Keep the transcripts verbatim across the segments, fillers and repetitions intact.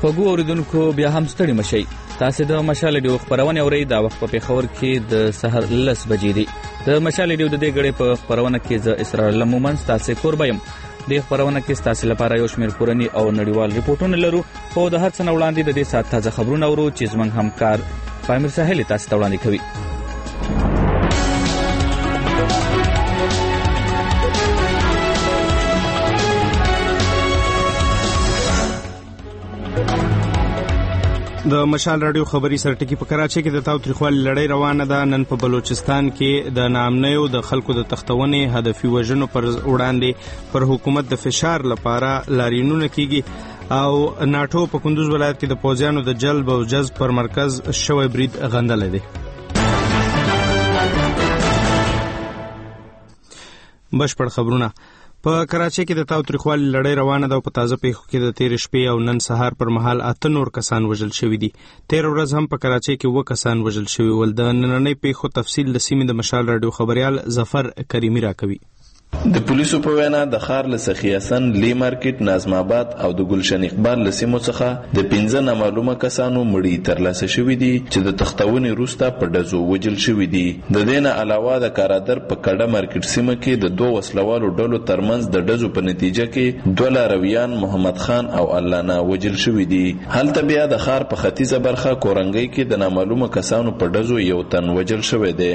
خوږو اوریدونکو بیا هم ستړي مشئ. تاسو د مشال ریډیو خبرونه اورئ. دا وخت په پیښور کې د سحر لس بجې دي. د مشال ریډیو د دې غړي په خبرونه کې ز اسرار لمومن تاسو کوربایم. د خبرونه کې تاسو لپاره یو شمېر کورنی او نړیوال ریپورتونه لرو. خو د هر څه وړاندې د دې سات تازه خبرونه اورو چې زمونږ همکار پامیر ساحل تاسو ته وړاندې کوي. د مشال رادیو خبري سرټکی په کراچۍ کې د تاوتریخوالي لړۍ روانه ده. نن په بلوچستان کې د ناامنیو د خلکو د تختونې هدفي وژنو پر وړاندې پر حکومت د فشار لپاره لاریونونه کیږي او ناټو په کندوز ولایت کې د پوځیانو د جلب او جذب پر مرکز شوی برید غندلی دی. بشپړ خبرونه. په کراچۍ کې د تاوتریخوالي لړۍ روانه ده او په تازه پیښو کې د تیر شپې او نن سهار پر مهال اته نور کسان وژل شوي دي. تیر ورځ هم په کراچۍ کې اووه کسان وژل شوي ول. د نننۍ پیښو تفصیل د سیمې د مشال رادیو خبريال ظفر کریمی راکوي. د پولیسو په وینا د ښار له سخیاسن، لی مارکیټ، نظم آباد او د ګلشن اقبال له سیمو څخه د پنځه نامعلومه کسانو مړي ترلاسه شوي دي چې د تختونې وروسته په ډزو وژل شوي دي. د دې نه علاوه د کارادر په کډه مارکیټ سیمه کې د دوه وسلوالو ډلو ترمنځ د ډزو په نتیجه کې دوه لارویان محمد خان او الله وژل شوي دي. هلته بیا د ښار په ختیځه برخه کورنګۍ کې د نامعلومه کسانو په ډزو یو تن وژل شوی دی.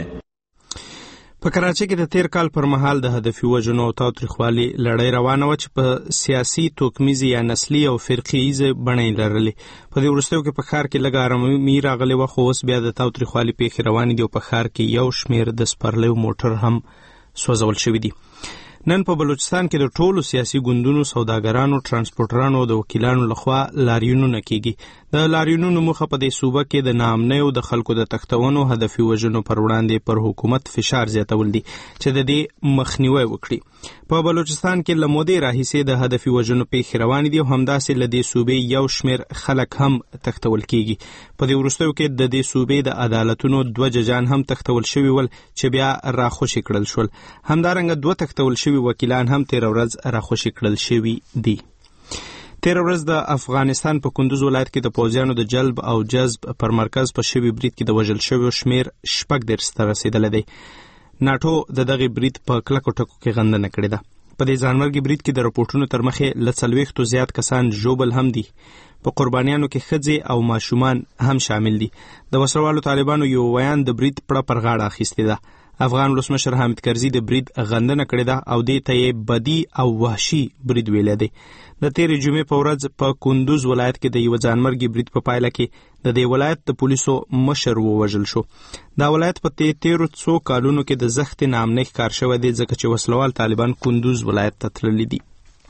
په کراچۍ کې د تیر کال پر مهال د هدفي وژنو او تاوتریخوالي لړۍ روانه وه چې په سیاسي، توکمیزي یا نسلي او فرقیزه بڼې لرلې. په دې وروستیو کې په ښار کې لږ ارامي راغلې وه، خو اوس بیا د تاوتریخوالي پیښې روانې دي او په ښار کې یو شمېر د سپرلیو موټر هم سوځول شوي دي. نن په بلوچستان کې د ټولو سیاسي ګوندونو، سوداګرانو، ترانسپورټرانو او د وکیلانو لخوا لاریونونه کیږي. د لاریونونو موخه په دې صوبه کې د ناامنیو د خلکو د تختونو هدفي وژنو پر وړاندې پر حکومت فشار زیاتول دي چې د دې مخنیوی وکړي. په بلوچستان کې له مودې راهیسې د هدفي وژنو پیښې روانې دي او همداسې له دې صوبې یو شمېر خلک هم تختول کیږي. په دې وروستیو کې د دې صوبې د عدالتونو دوه ججان هم تختول شوي ول چې بیا راخوشي کړل شول. همدارنګه دوه تختول شوي وکیلان هم تیر ورځ راخوشي کړل شوي دي. تیر ورځ د افغانستان په کندوز ولایت کې د پوځیانو د جلب او جذب پر مرکز په شوي برید کې د وژل شویو شمېر شپږ دېرش ته رسېدلی دی. ناټو د دغې برید په کلکو ټکو کې غندنه کړې ده. په دې ځانمرګي برید کې د رپورټونو تر مخې له څلوېښتو زیات کسان ژوبل هم دي. په قربانیانو کې ښځې او ماشومان هم شامل دي. د وسلوالو طالبانو یو ویان د برید پړه پر غاړه اخیستې ده. افغان ولسمشر حامد کرزي د برید غندنه کړې ده او دې ته یې بدی او وحشي برید ویلی دی. د تیرې جمعې په ورځ په کندوز ولایت کې د یوه ځانمرګي برید په پایله کې د دې ولایت د پولیسو مشر ووژل شو. دا ولایت په تیرو څو کالونو کې د زښتې ناامنۍ ښکار شوی دی ځکه چې وسلوال طالبان کندوز ولایت ته تللي دي.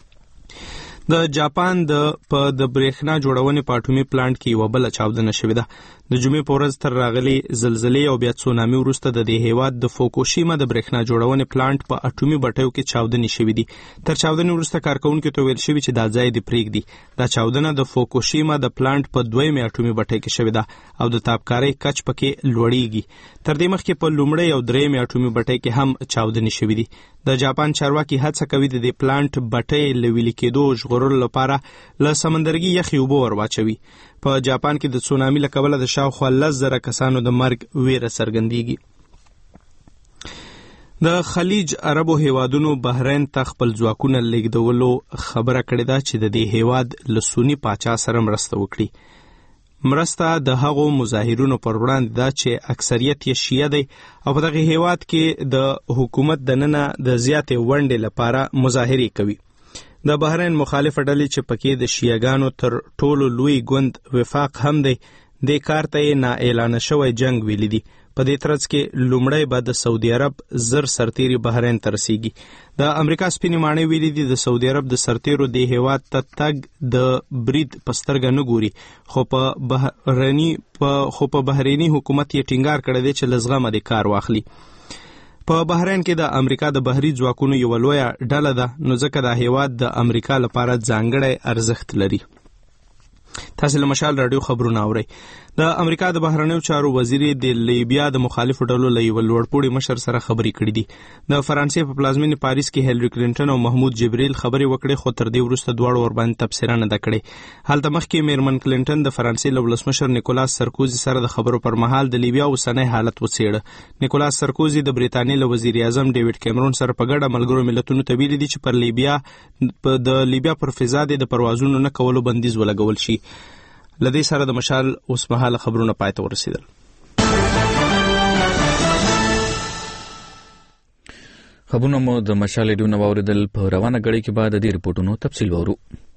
د جاپان د په د برېښنا جوړونې په اټومي پلانټ کې یوه بله چاودنه شوې ده. د جمعې په ورځ تر راغلي زلزلې او بیا تسونامي وروسته د دې هیواد د فوکوشیما د برېښنا جوړونې پلانټ په اټومي بټیو کې چاودنې شوې دي. تر چاودنې وروسته کارکوونکو ته ویل شوي چې دا ځای دې پرېږدي. دا چاودنه د فوکوشیما د پلانټ په دویمې اټومي بټۍ کې شوې ده او د تابکارۍ کچ پکې لوړیږي. تر دې مخکې په لومړۍ او درېیمې اټومي بټۍ کې هم چاودنې شوې دي. د جاپان چارواکي هڅه کوي د دې پلانټ بټۍ له ویلي کېدو ژغورلو لپاره له سمندرګي یخې اوبه ور واچوي. په جاپان کې د تسونامي له کبله د شاوخوا لس زره کسانو د مرګ ویره څرګندېږي. د خلیج عربو هیوادونو بحرین ته خپل ځواکونه لیږدولو خبره کړې ده چې د دې هیواد له سوني پاچا سره مرسته وکړي. مرسته د هغو مظاهرونو پر وړاندې ده چې اکثریت یې شیعه دی او په دغه هیواد کې د حکومت دننه د زیاتې ونډې لپاره مظاهرې کوي. د بحرین مخالفه ډلې چې پکې د شیعهګانو تر ټولو لوی ګوند وفاق هم دی، دې کار ته یې نا اعلانه شوی جنگ ویلی دی. په دې ترڅ کې لومړی به د سعودي عرب زر سرتیري بحرین ته رسیږي. د امریکا سپینې ماڼۍ ویلي دي د سعودي عرب د سرتیرو دې هیواد ته تګ د برید په سترګه نه ګوري، خو په بحریني خو په بحریني حکومت یې ټینګار کړی دی چې له زغمه دې کار واخلي. په بحرین کې د امریکا د بحري ځواکونو یوه لویه ډله ده، نو ځکه دا هیواد د امریکا لپاره ځانګړی ارزښت لري. تاسو له مشال رادیو خبرونه اورئ. د امریکا د بهرنیو چارو وزیر د لیبیا د مخالفو ډلو له یو لوړپوړي مشر سره خبرې کړې دي. د فرانسې په پلازمینې پاریس کې هیلری کلینټن او محمود جبریل خبرې وکړې، خو تر دې وروسته دواړو ورباندې تبصره نه ده کړې. هلته مخکې میرمن کلینټن د فرانسې له ولسمشر نیکولاس سرکوزي سره د خبرو پر مهال د لیبیا اوسنی حالت وڅېړه. نیکولاس سرکوزي د بریتانیې له وزیر اعظم ډیوډ کیمرون سره په ګډه ملګرو ملتونو ته ویلي دي چې پر لیبیا د لیبیا پر فضا د پروازونو نه کولو بندیز ولګول شي. لدې سره د مشال اوسمهاله خبرونه پای ته ورسېدل. خبرونه مو د مشال ډیو نه واوریدل. په روانه غړي کې بعد د دې ریپورتونو تفصیل وورو.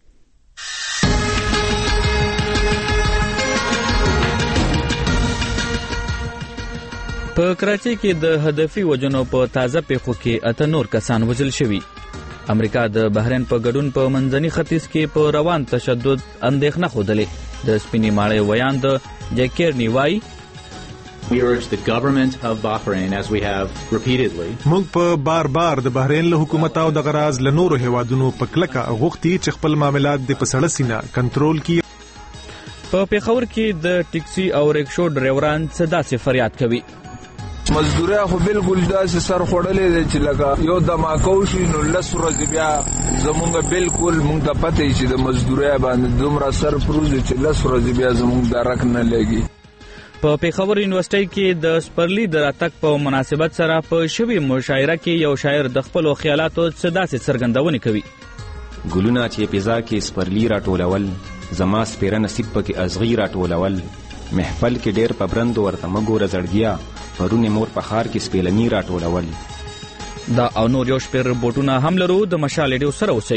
په کراچۍ کې د هدفي وجنو په تازه پیښو کې اته نور کسان وژل شوي. امریکا د بحرین په ګډون په منځني ختیځ کې په روان تشدد اندېښنه ښودلې. د سپینې ماڼۍ ویان د جیکرني وایي We urge the government of Bahrain, as we have repeatedly. موږ په بار بار د بحرین له حکومت او د غراز له نورو هیوادونو په کلکه غوښتي چې خپل معاملات د په سړه سینه کنټرول کړي. په پیښور کې د ټیکسي او رکشو ډرایوران څه داسې فریاد کوي. مزدوري خو بالکل داسې سر خوړلې ده چې لکه یو دماکو شي نو لس ورځې بیا زمونږ بالکل مونږ ته پته چې د مزدوري باندې دومره سر پروزي چې لس ورځې بیا زمونږ درک نه لګي. په پیښور یونیورسيټي کې د سپرلی د راتګ په مناسبت سره په شوی مشاعره کې یو شاعر د خپل خیالاتو څه داسې څرګندونه کوي. ګلونه چې پیزا کې سپرلی راټولول، زما سپیره نصیب پکې ازغی راټولول، محفل کې ډېر پبرند ورته مګوره زړګیا، پرونه مور په خار کې سپیلنی راټولول. دا او نور یو شپیر رپورټونه هم لرو. د مشال ډیو سره اوسئ.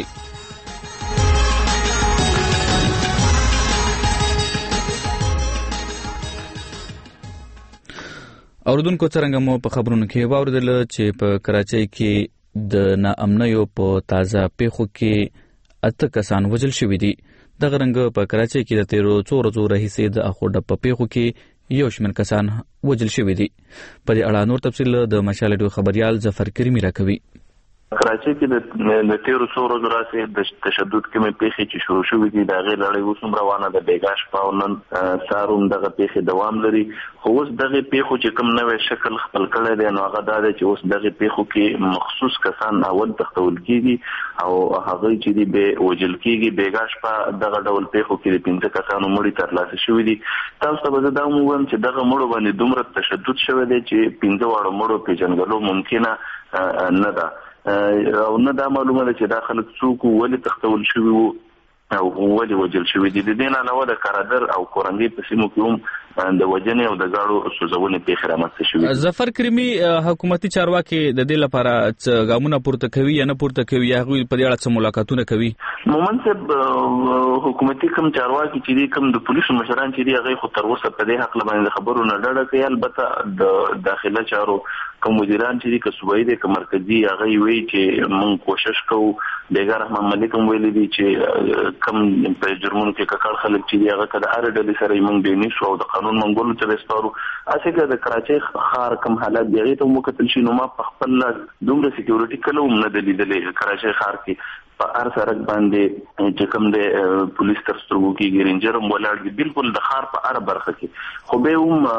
اوردونکو څرنګه مو په خبرونو کې واوریدل چې په کراچۍ کې د ناامنیو په تازه پیښو کې اته کسان وژل شوي دي. دغه رنګ په کراچۍ کې د تیرو څو ورځو راهیسې د اخوډه په پیښو کې یو شمېر کسان وژل شوي دي. په دې اړه نور تفصیل د مشال ډیو خبريال ظفر کریمي راکوي. کراچۍ کې د تیرو څو ورځو راهیسې د تشدد کمې پیښې چې شروع شوې دي د هغې لړۍ اوس هم روانه ده. بیګا شپه او نن سهار هم دغه پیښې دوام لري. خو اوس دغې پیښو چې کوم نوی شکل خپل کړی دی نو هغه دا دی چې اوس دغې پیښو کې مخصوص کسان اول تختول کېږي او هغوی چې دي بې وژل کېږي. بیګا شپه دغه ډول پیښو کې د پنځه کسانو مړي ترلاسه شوي دي. تاسو ته به زه دا هم ووایم چې دغه مړو باندې دومره تشدد شوی دی چې پنځه واړو مړو پېژندګلو ممکنه نه ده او نه دا معلومه ده چې دا خلک څوک ولې تختول شوي وو او ولې وژل شوي دي. د دې نه علاوه د کارادر او کورنګي په سیمو کې هم د وژنې او د ګاډو سوځونې پیښې رامنځته شوي. ظفر کریمي، حکومتي چارواکي د دې لپاره څه ګامونه پورته کوي یا نه پورته کوي یا هغوی په دې اړه څه ملاقاتونه کوي؟ مومن صاحب، حکومتي کوم چارواکي چې دي، کوم د پولیسو مشران چې دي، هغوی خو تر اوسه په دې حق باندې خبرو نه ډډه کوي. البته د داخله چارو کوم مدیران چې دي، که صوبایي دي که مرکزي، هغوی وایي چې موږ کوشش کوو. بیګا رحمان ملک هم ویلي دي چې کوم په جرمونو کې ککړ خلک چې دي هغه که د هرې ډلې سره یې موږ بېنیسو او د قانون منګولو ته وسپارو. هسې که د کراچۍ ښار کوم حالت دی هغې ته هم وکتل شي نو ما په خپل لاس دومره سکیورټي کله هم نه ده لیدلې کراچۍ ښار کې. په هر سړک باندې چې کوم دی پولیس تر سترګو کېږي، رینجر هم ولاړ دي بالکل د ښار په هره برخه کې. خو بیا هم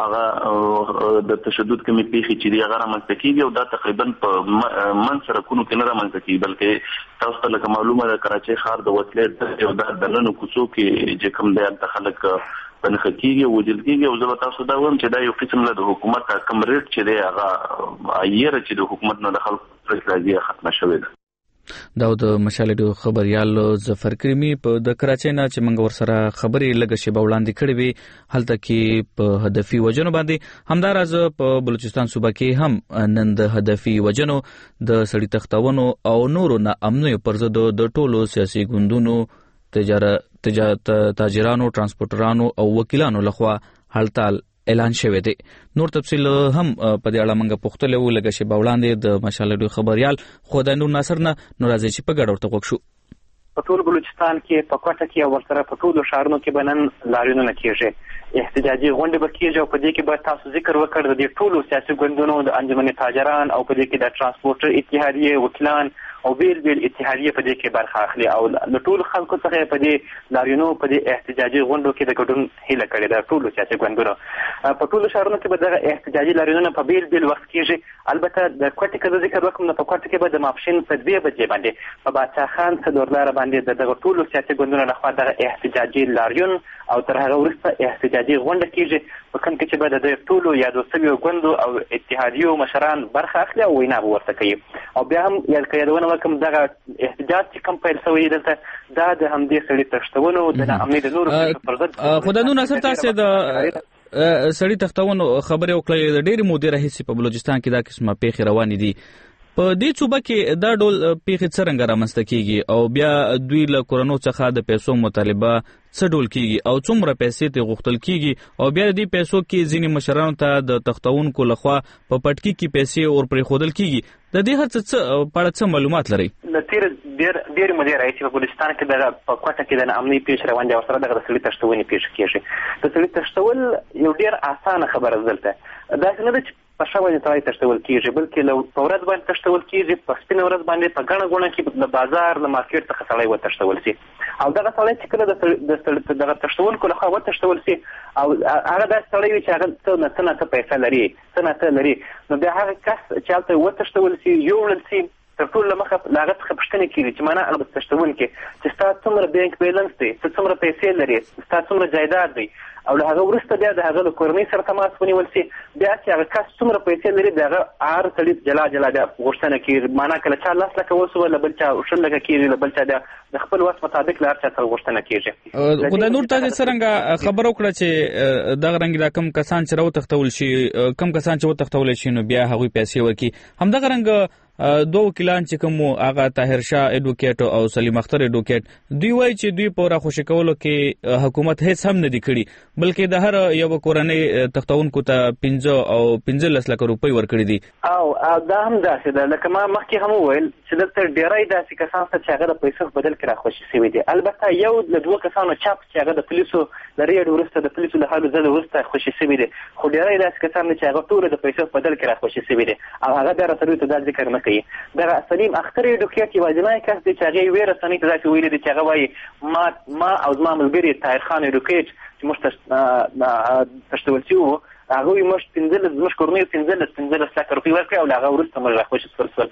هغه د تشدد کومې پیښې چې دي هغه رامنځته کېږي او دا تقریبا په منځ سړکونو کې نه رامنځته کېږي، بلکې تاسو ته لکه معلومه ده کراچۍ ښار د وسلې او د دننه کوڅو کې چې کوم دی هلته خلک پنخه کېږي او وژل کېږي. او زه به تاسو دا وایم چې دا یو قسم له د حکومت کم ریټ چې دی هغه ایره چې د حکومت نه د خلکو راځي ختمه شوې ده. دا د مشال ډیو خبريال ظفر کریمي په د کراچۍ نه چې موږ ورسره خبرې لږه شیبه وړاندې کړې وې هلته کې په هدفي وژنو باندې. همداراز په بلوچستان صوبه کې هم نن د هدفي وژنو، د سړي تختونو او نورو ناامنیو پر ضد د ټولو سیاسي ګوندونو، تجارت تاجرانو، ترانسپورټرانو او وکیلانو لخوا هړتال اعلان شوی دی. نور تفصیل هم په دې اړه موږ پوښتلې وو لږه شیبه وړاندې د مشال ډیو خبريال خو د نور ناصر نه. نو راځي چې په ګډه ورته غوږ شو. په ټول بلوچستان کې په کوټه کې او ورسره په ټولو ښارونو کې به نن لاریونونه کېږي، احتجاجي غونډې به کېږي او په دې کې به تاسو ذکر وکړ د ټولو سیاسي ګوندونو، د انجمن تاجران او په دې کې د ترانسپورټر اتحادیې وکیلان او بیل بیل اتحادیه په دې کې برخه اخلي او له ټولو خلکو څخه په دې لاریونو په دې احتجاجي غونډو کې د ګډون هیله کړې ده. ټولو سیاسي ګوندونو په ټولو ښارونو کې به دغه احتجاجي لاریونونه په بیل بیل وخت کېږي. البته د کوټې که زه ذکر وکړم نو په کوټه کې به د ماپښین په دوې بجې باندې په باچا خان څلورلاره باندې د دغه ټولو سیاسي ګوندونو لخوا دغه احتجاجي لاریون او تر هغه وروسته احتجاجي غونډه کېږي په کوم کې چې به د ټولو یادو سویو ګوندو او اتحادیو مشران برخه اخلي او وینا به ورته کوي. او بیا هم یاد که یادونه وکړم دغه احتجاج چې کوم پیل شوی دلته دا د همدې سړي تښتونو د ناامنۍ د نورو پر ضد خو د نور ناصر تاسې د سړي تښتونو خبرې وکړې د ډېرې مودې راهیسې په بلوچستان کې دا قسمه پیښې روانې دي. په دې صوبه کې دا ډول پیښې څرنګه رامنځته کیږي او بیا دوی له کورونو څخه د پیسو مطالبه څه ډول کیږي او څومره پیسې ته غوښتل کیږي او بیا د دې پیسو کې ځینې مشرانو ته د تښتونکو لخوا په پټکي کې پیسې ور پرې خودل کیږي. د دې هر څه په اړه څه معلومات لرئ؟ د تیر ډېر ډېر مودې راهیسې په بلوچستان کې دغه په کوټه کې د ناامنۍ پیښې روان دي او سره دغه د سړي تښتونې پیښې کېږي. د سړي تښتول یو ډېر اسانه خبره ده دلته. داسې نه ده چې په ښه باندې سړی تښتول کېږي بلکې له په ورځ باندې تښتول کېږي په سپینه ورځ باندې په ګڼه ګوڼه کې له بازار له مارکېټ څخه سړی وتښتول شي او دغه سړی چې کله د دغه تښتونکو لخوا وتښتول شي او هغه داسې سړی وي چې هغه څه نه څه نه څه پیسه لري څه نه څه لري نو بیا هغه کس چې هلته وتښتول شي یوړل شي تر ټولو له مخه له هغه څخه پوښتنې کېږي چې معنا هغه تښتونکی چې ستا څومره بینک بیلنس دی ته څومره پیسې لري ستا څومره جایداد دی او له هغه وروسته بیا د هغه له کورنۍ سره تماس ونیول شي بیا چې هغه کس څومره پیسې لري د هغه هر سړي جلا جلا بیا غوښتنه کېږي معنا که له چا لس لکه وسوه له بل چا شل لکه کېږي له بل چا بیا د خپل وس مطابق له هر چا څخه غوښتنه کېږي. خو د نور تاسې څرنګه خبره وکړه چې دغه رنګ دا کم کسان چې راوتښتول شي کم کسان چې وتښتولی شي نو بیا هغوی پیسې ورکړي همدغه رنګ دوه وکیلان چې کوم هغه طاهر شاه اډوکیټ او سلیم اختر اډوکیټ دوی وایي چې دوی په راخوشي کولو کې حکومت هیڅ هم نه دی کړي بلکې د هر یو کورنۍ تښتونکو ته پنځه او پنځلس لکه روپۍ ورکړي دي. او دا هم داسې ده لکه ما مخکې هم وویل چې دلته ډېری داسې کسان شته چې هغه د پیسو په بدل کې راخوشي شوي دي. البته یو له دوه کسانو چاپ چې هغه د پولیسو له ریډ وروسته د پولیسو له حالو ځله وروسته خوشي شوي دي خو ډېری داسې کسان دي چې هغه ټوله د پیسو په بدل کې راخوشي شوي دي او هغه بیا راته دوی ته دا ذکر نه کوي. دغه سلیم اختر اډوکیټ یوازینی کس دی چې هغې یوې رسنۍ ته داسې ویلي دي چې هغه وایي ما ما او زما ملګري طاهر خان اډوکیټ چې موږ تښتول شوي وو هغوی موږ پنځلس زموږ کورنیو پنځلس پنځلس لکه روپۍ ورکړې او له هغه وروسته موږ راخوشي شول شول.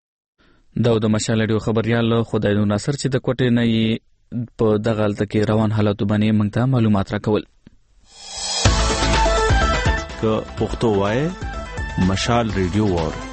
دا د مشال راډیو خبریال خدای نور ناصر چې د کوټې نه یې په دغه هلته کې روان حالاتو باندې موږ ته معلومات راکول. که پښتو وایې مشال راډیو واورئ.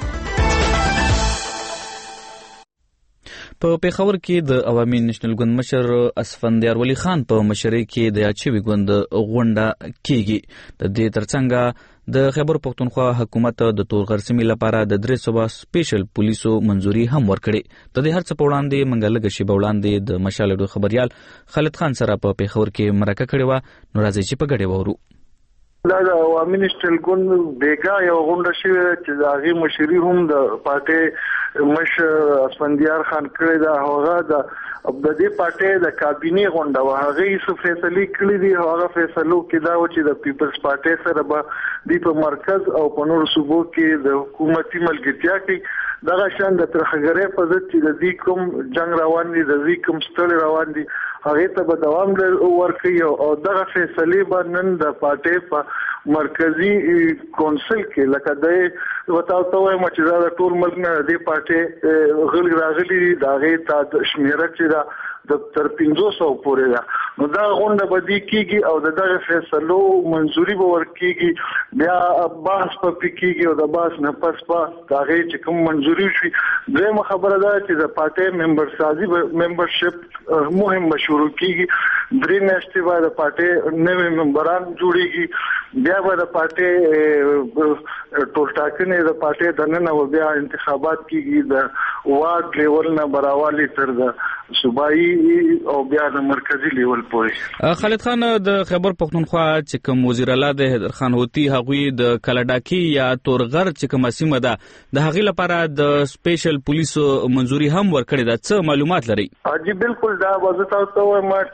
په پیښور کې د عوامي نېشنل ګوند مشر اسفندیار ولی خان په مشرۍ کې د یادشوي ګوند غونډه کیږي. د دې ترڅنګ د خیبر پښتونخوا حکومت د تورغر سیمې لپاره د درې سوه سپیشل پولیسو منځوري هم ورکړې. د دې هر څه په وړاندې موږ لږه شیبه وړاندې د مشال راډیو خبریال خالد خان سره په پیښور کې مرکه کړې وه. نو راځئ چې په ګډه واورو. دا د عوامي نېشنل ګوند بیګا یو غونډه شوې چې د هغې مشري هم د پارټۍ مشر اسفندیار خان کړې ده. هغه د د دې پارټۍ د کابینې غونډه وه هغې څه فیصلې کړي دي. هغه فیصلو کې دا و چې د پیپلز پارټۍ سره به دوی په مرکز او په نورو صوبو کې د حکومتي ملګرتیا کوي. دغه شان د ترخګرۍ په ضد چې د دوی کوم جنګ روان دي د دوی کوم ستړي روان دي هغې ته به دوام ورکوي او دغه فیصلې به نن د پارټۍ په مرکزي کونسل کې لکه دی وتاوته وایم چې دا د ټول ملک نه د پارټۍ غل راغلي دي د هغې ته شمیره چې دا د تر پنځو سوو پورې ده نو دا غونډه به دې کېږي او د دغه فیصلو منظوري به ورکېږي بیا بحث به پرې کېږي او د بحث نه پس به د هغې چې کوم منظوري وشي. دویمه خبره ده چې د پارټۍ ممبر سازي ممبرشپ مهم به شروع کېږي. درې میاشتې به د پارټۍ نوي ممبران جوړېږي بیا به د پارټۍ ټولټاکنې د پارټۍ دننه به بیا انتخابات کېږي د واډ لیول نه به راوالي تر د صوبایي او بیا د مرکزي لیول پورې. خالد خان د خیبر پښتونخوا چې کوم وزیر اعلی د حیدر خان هوتي هغوی د کلهډاکي یا تورغر چې کومه سیمه ده د هغې لپاره د سپیشل پولیسو منظوري هم ورکړې ده. څه معلومات لرئ؟ جی بالکل دا وضع تاسو ته وایم چې کله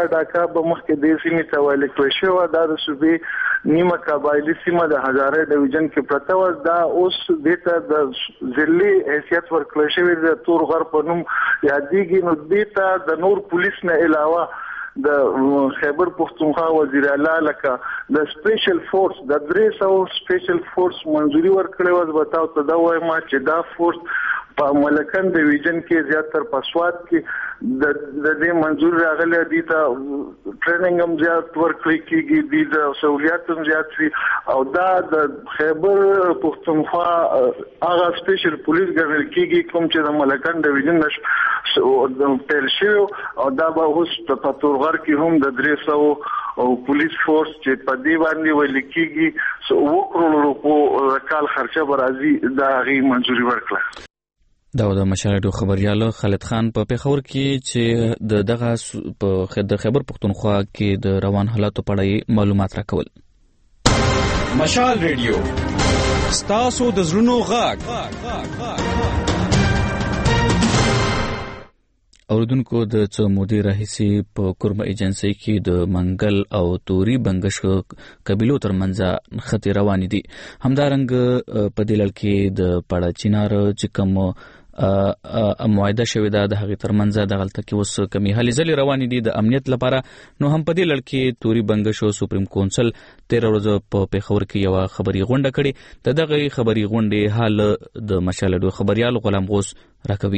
ډاکا به مخکې د سیمې ته ویل کېږي شو دا د صوبې نیمه قبایلی سیمه د هزاره ډیویژن کې پرته و دا اوس دته د ځلي حیثیت ورکړل شوی د تور غر په نوم یادېږي نو دته د نور پولیس نه علاوه د خیبر پختونخوا وزیر اعلی لکه د سپیشل فورس د درې سو سپیشل فورس منځوري ورکړې و بتاو ته دا وایم چې دا فورس په ملکن ډیویژن کې زیاتره په سواد کې د د دې منځور راغلي دي ته ټریننګ هم زیات ورکړي کېږي دي د سہولیات هم زیات وي او دا د خیبر پختونخوا هغه سپیشل پولیس ګڼل کېږي کوم چې د ملکن ډیویژن نش پیل شوی او دا به اوس په تورغر کې هم د درې سو او پولیس فورس چې په دې باندې ویل کېږي سو وکړو روپو کال خرچه برازي دا غي منځوري ورکړه. دا د مشاهده خبريال خالد خان په پیښور کې چې د دغه په د خیبر پختونخوا کې د روان حالاتو په اړه معلومات راکول. مشال ریډیو ستاسو د زړونو غږ. اوردونکو د څو مودې راهیسې په کورمه ایجنسۍ کې د منګل او توري بنګش قبیلو ترمنځ خطر روان دي. همدارنګ په دې لړ کې د پړه چینار چې کوم معاهده شوې ده د هغې ترمنځ د غلطه کې اوس کمی هلې ځلې روانې دي د امنیت لپاره. نو هم په دې لړ کې توري بنګش او سپریم کونسل تېره ورځ په پیښور کې یوه خبري غونډه کړې. د دغې خبري غونډې حال د مشال ریډیو خبریال غلام غوث راکوي.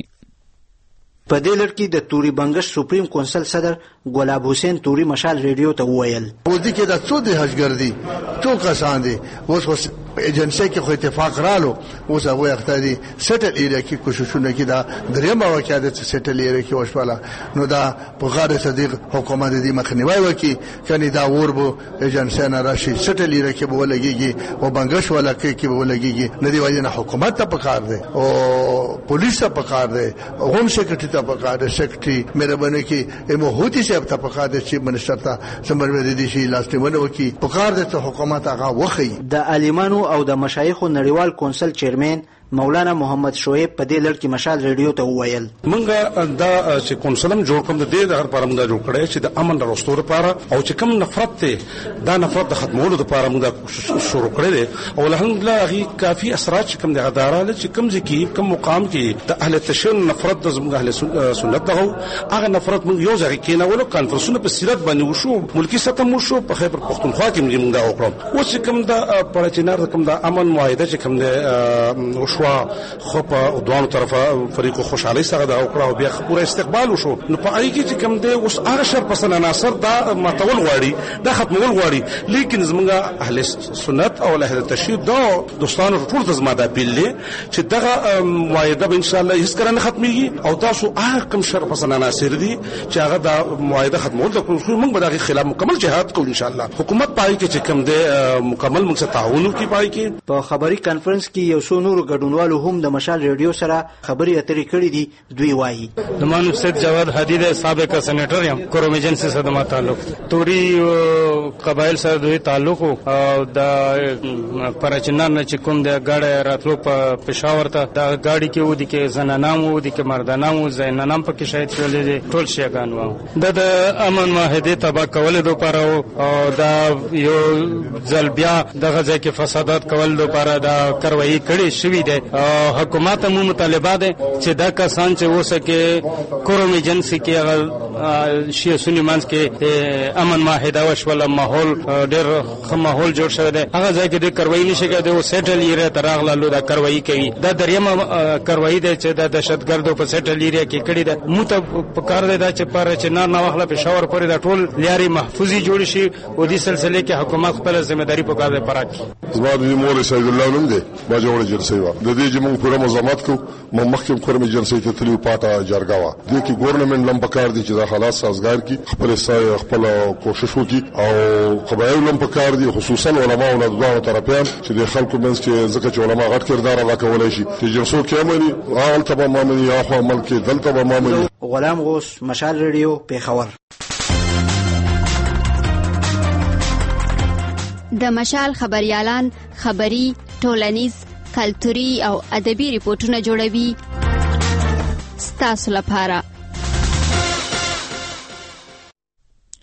په دې لړ کې د توري بنګش سپریم کونسل صدر ګلاب حسین توري مشال ریډیو ته وویل ودی کې د څو د حجګردي څو کسان دي اوس اوس ایجنسی کې خو اتفاق رالو اوس هغه وخت دي سټل ایریا کې کوششونه کې دا درېمه واقعیا د سټل ایریا کې وشواله نو دا په غاړه صدیق حکومت دې مخنیوي وکي کني دا وربو ایجنسی نه راشي سټل ایریا کې به ولګيږي او بنګش ولا کې کې به ولګيږي نه دی وایي نه حکومت ته پکار دی او پولیس ته پکار دی هوم سیکرټری ته پکار دی سیکرټری مهرباني کې موهوتی صاحب ته پکار دی چې منسٹر ته سمبر دي شي لاستمنه وکي پکار دی ته حکومت هغه وخی. د عالمانو او د مشایخو نړیوال کونسل چیرمن مولانا محمد شعیب په دې لړ کې مشال ریډیو ته وویل مونږ دا چې کونسلم جوړ کوم د دې د هر پرم دا جوړ کړی چې د امن راستو لپاره او چې کوم نفرت ته دا نفرت د ختمولو لپاره موږ شروع کړی دی او الحمدلله هغه کافي اثرات چې کوم د غدارانه چې کوم ځکه کوم مقام کې د اهل تشن نفرت د زموږ اهل سنت دغه هغه نفرت موږ یو ځای کې نه ولو کانفرنسونه په سیرت باندې وشو ملکی سطح مو شو په خیبر پختونخوا کې موږ دا وکړو او چې کوم د پړچینار کوم د امن معاهده چې کوم د شوا خو په دوانو طرفه فریق خوشحالي سره دا وکړه او بیا پوره استقبال وشو نو په اړیکې چې کوم دی اوس هغه شر پسند عناصر دا ماتول غواړي دا ختمول غواړي لیکن زمونږ اهل سنت او اهل تشیع دا دوستانو ټول د زما دا بیل چې دغه معاهده به ان شاء الله هیڅ کله نه ختميږي او تاسو هغه کوم شر پسند عناصر دي چې هغه دا معاهده ختمول د موږ به دغه خلاف مکمل جهاد کوو ان شاء الله حکومت پای کې چې کوم دی مکمل موږ سره تعاون کوي پای کې. په خبري کانفرنس کې یو څو نور ګډونوالو هم د مشال ریډیو سره خبري اترې کړې دي. دوی وایي د مانو سید جواد حدید سابق سېنیټر یم کوروم ایجنسی سره ما تعلق توري قبایل سره دوی تعلق او د پرچنان نه چې کوم د غاړه راتلو په پېښور ته د غاړي کې ودی کې زنانام ودی کې مردانام زینانام په کې شهید شول دي ټول شیګان وو د امن معاهده تبا کول د لپاره او دا یو ځل بیا دغه ځای کې فسادات کول د لپاره دا کاروایی کړي شوې ده. حکومت مو مطالبه ده چې دا کسان چې وسکه کوروم ایجنسی کې هغه شی سنی مانس کې امن معاهده وشول ماحول ډېر ښه ماحول جوړ شوی دی هغه ځای کې د کاروایی نشي کېدای او سیټل ایریا تراغله لو دا کاروایی کوي دا دریمه کاروایی ده چې د دهشتګردو په سیټل ایریا کې کړی ده مو ته په کار دی دا چې پر چې نه نه واخله پېښور پورې دا ټول لیاري محفوظي جوړ شي او دې سلسله کې حکومت خپل ځمېداري په کار دی پراکي. زما د مور سید الله نوم دی ما جوړ جرسي و د دې چې موږ پوره مزامات کو موږ مخکې کورم جرسي ته تلو پاته جرګا و د کې ګورنمنت لم پکار دي چې دا حالات سازگار کی خپل سای خپل کوشش وکي او قبایل لم پکار دي خصوصا علما او دوه طرفین چې د خلکو منځ کې ځکه چې علما غټ کردار ادا کولای شي چې جرسو کې عملي اول تبع معاملې یا خو عمل کې دلته به معاملې. غلام غوث مشال ریډیو پیښور. د مشال خبريالان خبري ټولنیز کلتوري او ادبي ریپورتونه جوړوي ستاسو لپاره.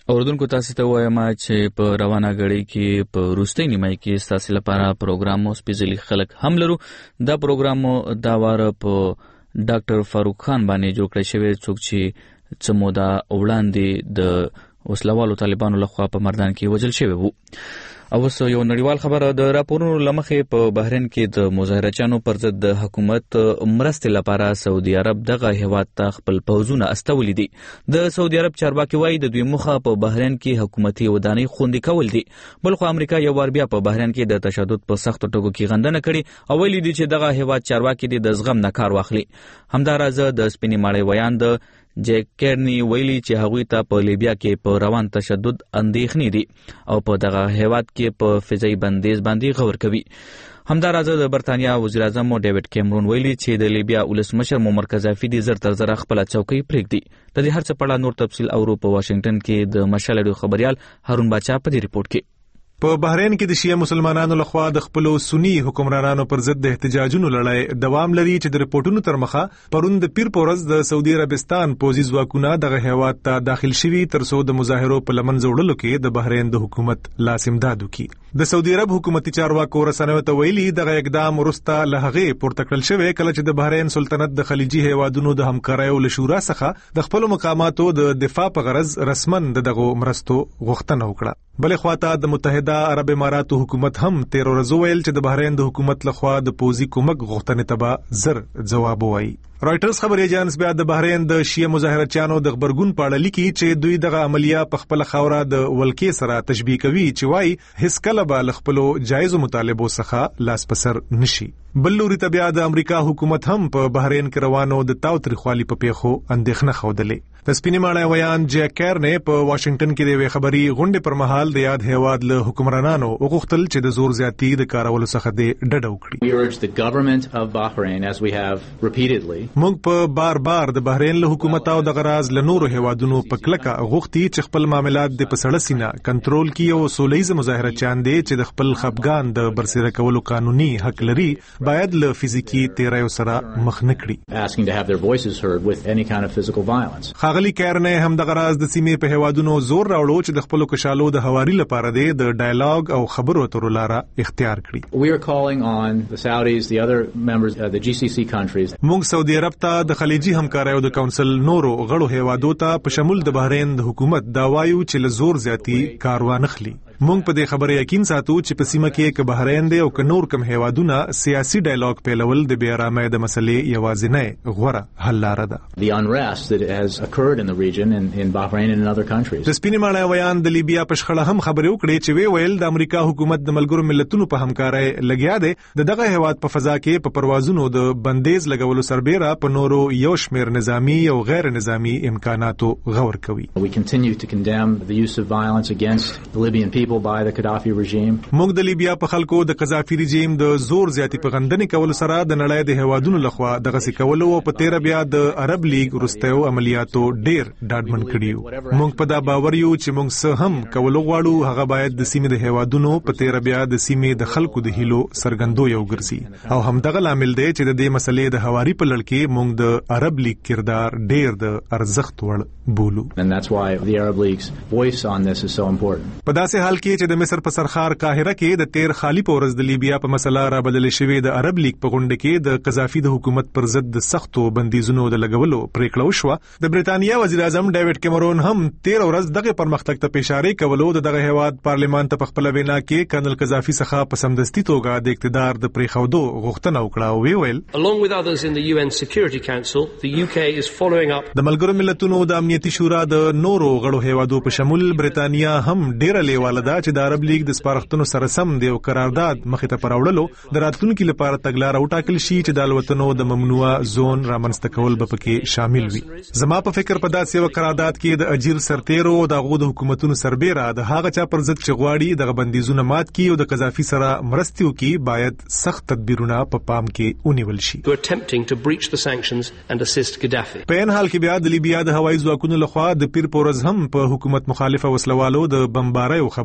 اوردونکو تاسو ته وایم چې په روانه غړي کې په روستۍ نیمه کې تاسو لپاره پروګرام او سپیشلی خلک هم لرو. دا پروګرام دا وار په ډاکټر فاروق خان باندې جوړ کړی شوی څوک چې څمودا وړاندې د وسلوالو طالبانو لخوا په مردان کې وژل شوی وو. اوس یو نړیوال خبره د راپورونو لمخې په بحرین کې د مظاهرچیانو پر ضد د حکومت مرستې لپاره سعودي عرب دغه هیواد ته خپل پوځونه استولي دي. د سعودي عرب چارواکي وایي د دوی موخه په بحرین کې حکومتي ودانۍ خوندي کول دي. بلخو امریکا یو وار بیا په بحرین کې د تشدد په سختو ټکو کې غندنه کړې او ویلي دي چې دغه هیواد چارواکي دي د زغم نه کار واخلي. همدارازه د سپینې ماړۍ ویان د جیک کیرنی ویلي چې هغوی ته په لیبیا کې په روان تشدد اندېښنې دي او په دغه هیواد کې په فضایي بندیز باندې غور کوي. همدارازه د برتانیا وزیر اعظم ډیوډ کیمرون ویلي چې د لیبیا ولسمشر معمر قذافي د زر تر زره خپل چوکۍ پرېږدي. د دې هر څه په اړه نور تفصیل اورو په واشنگټن کې د مشال رادیو خبريال هارون باچا په دې ریپورت کې. په بحرین کې د شیعه مسلمانانو لخوا د خپل سنی حکمرانانو پر ضد د احتجاجونو لړۍ دوام لري چې د ریپورتونو تر مخه پرون د پیر پورز د سعودي عربستان پوځي ځواکونه دغه هیواد ته داخل شوي تر څو د مظاهرو په لمن زوړلو کې د بحرین د حکومت لاس امداد وکړي. د سعودي عرب حکومتي چارواکو رسنیو ته ویلي دغه اقدام وروسته له هغې پورته کړل شوی کله چې د بحرین سلطنت د خلیجي هیوادونو د همکاریو له شورا څخه د خپل مقاماتو د دفاع په غرض رسمن دغه مرستو غوښتنه وکړه. بلې خواته د متحده عرب اماراتو حکومت هم تیر ورځ ویل چې د بحرین د حکومت لخوا د پوځي کومک غوښتنې ته به زر جواب وایي. رائټرز خبري ایجنس بیا د بحرین د شیعه مظاهرچیانو د خبرګون په اړه لیکي چې دوی دغه عملیه په خپل خوره د ولکې سره تشبیه کوي چې وایي هیڅ کله به له خپلو جایزو مطالبو څخه لاس پسر نشي. بل لوري ته بیا د امریکا حکومت هم په بحرین کې روانو د تاوتریخوالي په پیښو اندېښنه ښودلې. د سپینې ماړۍ ویان جیک کیرنی په واشنگټن کې د یوې خبري غونډې پر مهال د یاد هیواد له حکمرانانو وغوښتل چې د زور زیاتی د کارولو څخه د ډډه وکړي. We urge the government of Bahrain, as we have repeatedly, موږ په بار بار د بحرین له حکومت او د غراز له نورو هیوادونو په کلکه غوښتي چې خپل معاملات د پسړه سینه کنټرول کړي او سولهییز مظاهرچیان دي چې د خپل خپګان د برسېره کولو قانوني حق لري باید له فزیکی تیرایو سره مخ نه کړي. asking to have their voices heard with any kind of physical violence. خاغلی کیرنی هم د غراز د سیمې په هیوادونو زور راوړو چې د خپل کشالو د هواري لپاره د ډایالوګ او خبرو اترو لاره اختیار کړي. We are calling on the Saudis, the other members of the G C C countries. موږ سعودي عرب ته د خلیجي همکاریو د کونسل نورو غړو هیوادو ته په شمول د بحرین د حکومت دا وایو چې له زور زیاتی کاروان اخلي. موږ په دې خبره یقین ساتو چې په سیمه کې ک بحرین دی او ک نور کم هیوادونه سیاسي ډایالوګ پیلول د بې آرامۍ د مسلې یوازینۍ غوره حل لاره ده. The unrest that has occurred in the region in, in Bahrain and in other countries. د سپینې ماړۍ ویان د لیبیا په شخړه هم خبرې وکړې چې وی ویل د امریکا حکومت د ملګرو ملتونو په همکارۍ لګیا دی د دغه هیواد په فضا کې په پروازونو د بندیز لګولو سربېره په نورو یو شمېر نظامی او غیر نظامی امکاناتو غور کوي. We continue to condemn the use of violence against the Libyan people by the Gaddafi regime. موږ د لیبیا په خلکو د قذافي رژیم د زور زیاتی په غندنې کول سره د نړۍ د هیوادونو لخوا دغه څه کول او په تیر بیا د عرب لیگ وروستیو عملیاتو ډیر ډاډمن کړیو. موږ په دا باور یو چې موږ څه هم کول غواړو هغه باید د سیمې د هیوادونو په تیر بیا د سیمې د خلکو د هیلو سرګندو یو ګرځي او هم دغه عامل دی چې د دې مسلې د هواري په لړ کې موږ د عرب لیگ کردار ډیر د ارزښت وړ بولو. And that's why the Arab League's voice on this is so important. په داسې حال کې چې د مصر په سرخار قاهره کې د تیر خالی پورز د لیبیا په مسله را بدل شوې د عرب لیگ په غونډه کې د قذافي د حکومت پر ضد د سختو بندیزونو د لګولو پریکړه وشوه. د برتانیا وزیر اعظم ډیوډ کیمرون هم تیر ورځ دغه پرمختګ ته اشاره کولو د دغه هیواد پارلیمان ته په خپل وینا کې کرنل قذافي څخه په سمدستي توګه د اقتدار د پریښودو غوښتنه وکړه او وی ویل Along with others in the U N Security Council, the U K is following up. د ملګرو ملتونو د امنیتي شورا د نورو غړو هیوادو په شمول برتانیا هم ډیره لیواله ده چې د عرب لیگ د سپارښتنو سره سم دی او قرارداد مخې ته پراوړلو د راتلونکي لپاره تګلاره وټاکل شي چې د الوتنو د ممنوعه زون رامنځته کول به پکې شامل وي. زما په فکر په داسې یو قرارداد کې د اجیر سرتیرو د غو د حکومتونو سربېره د هغه چا پر ضد چې غواړي د بندیزونو مات کی او د قذافي سره مرستي وکي باید سخت تدبیرونه په پام کې ونیول شي. Who are attempting to breach the sanctions and assist Gaddafi. په ان حال کې بیا د لیبیا د هوایي ځواکونو لخوا د پیر پورز هم په حکومت مخالفه وسلوالو د بمباریو خبرونه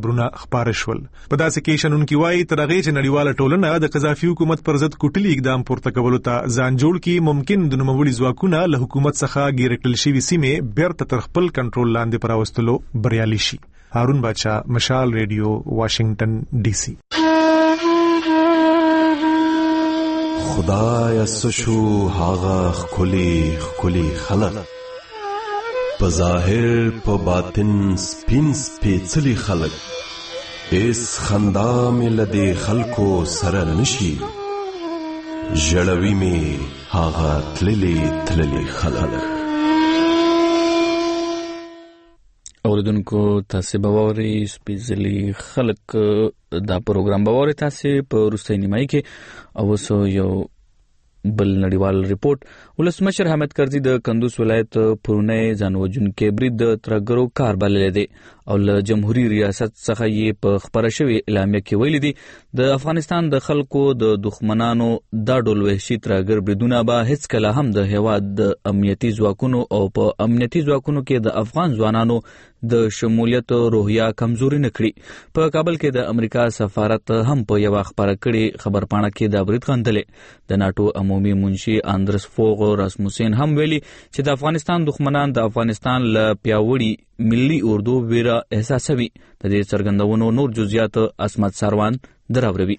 خبرونه خپاره شول. په داسې کې شنونکي وایي تر هغې چې نړیواله ټولنه د قذافي حکومت پر ضد کوټلي اقدام پورته کولو ته ځان جوړ کړي، ممکن د نوموړي ځواکونه له حکومت څخه ګیره کړل شوي سیمې بیرته تر خپل کنټرول لاندې په راوستلو بریالي شي. هارون بادشاه، مشال ریډیو، واشنگټن ډي سي. خدای سشو هاغه خکلی خکلی خلق په ظاهر په باطن سپین سپیڅلي خلق اس خندا مې لدې خلکو سره نشي ژړوي مې هاغه تللي تللي خلق. اوریدونکو تاسو به ووري سپیڅلي خلق دا پروګرام به ووري تاسو په وروستۍ نیمایي کې او سو یو بل نړیوال ریپورت. ولسمشر حامد کرزي د کندوز ولایت پرونی ځانوژونکي برید د ترګرو کار بللی دی او له جمهوریت ریاست څخه یې په خبره شوې اعلامیه کې ویلي دي د افغانستان د خلکو د دښمنانو دا ډول وحشي ترګر بریدونه به هیڅکله هم د هیواد د امنیتي ځواکونو او په امنیتي ځواکونو کې د افغان ځوانانو د شمولیت روحیه کمزوري نه کړي. په کابل کې د امریکا سفارت هم په یو خبره کړي خبرپاڼه کې دا برید غندلې. د ناتو عمومي منشي اندرس فوغ راسموسین هم ویلي چې د افغانستان دښمنان د افغانستان له پیاوړي ملي اردو ویره احساسوي. د دې څرګندونو نور جزئیات اسمت ساروان دراوروي.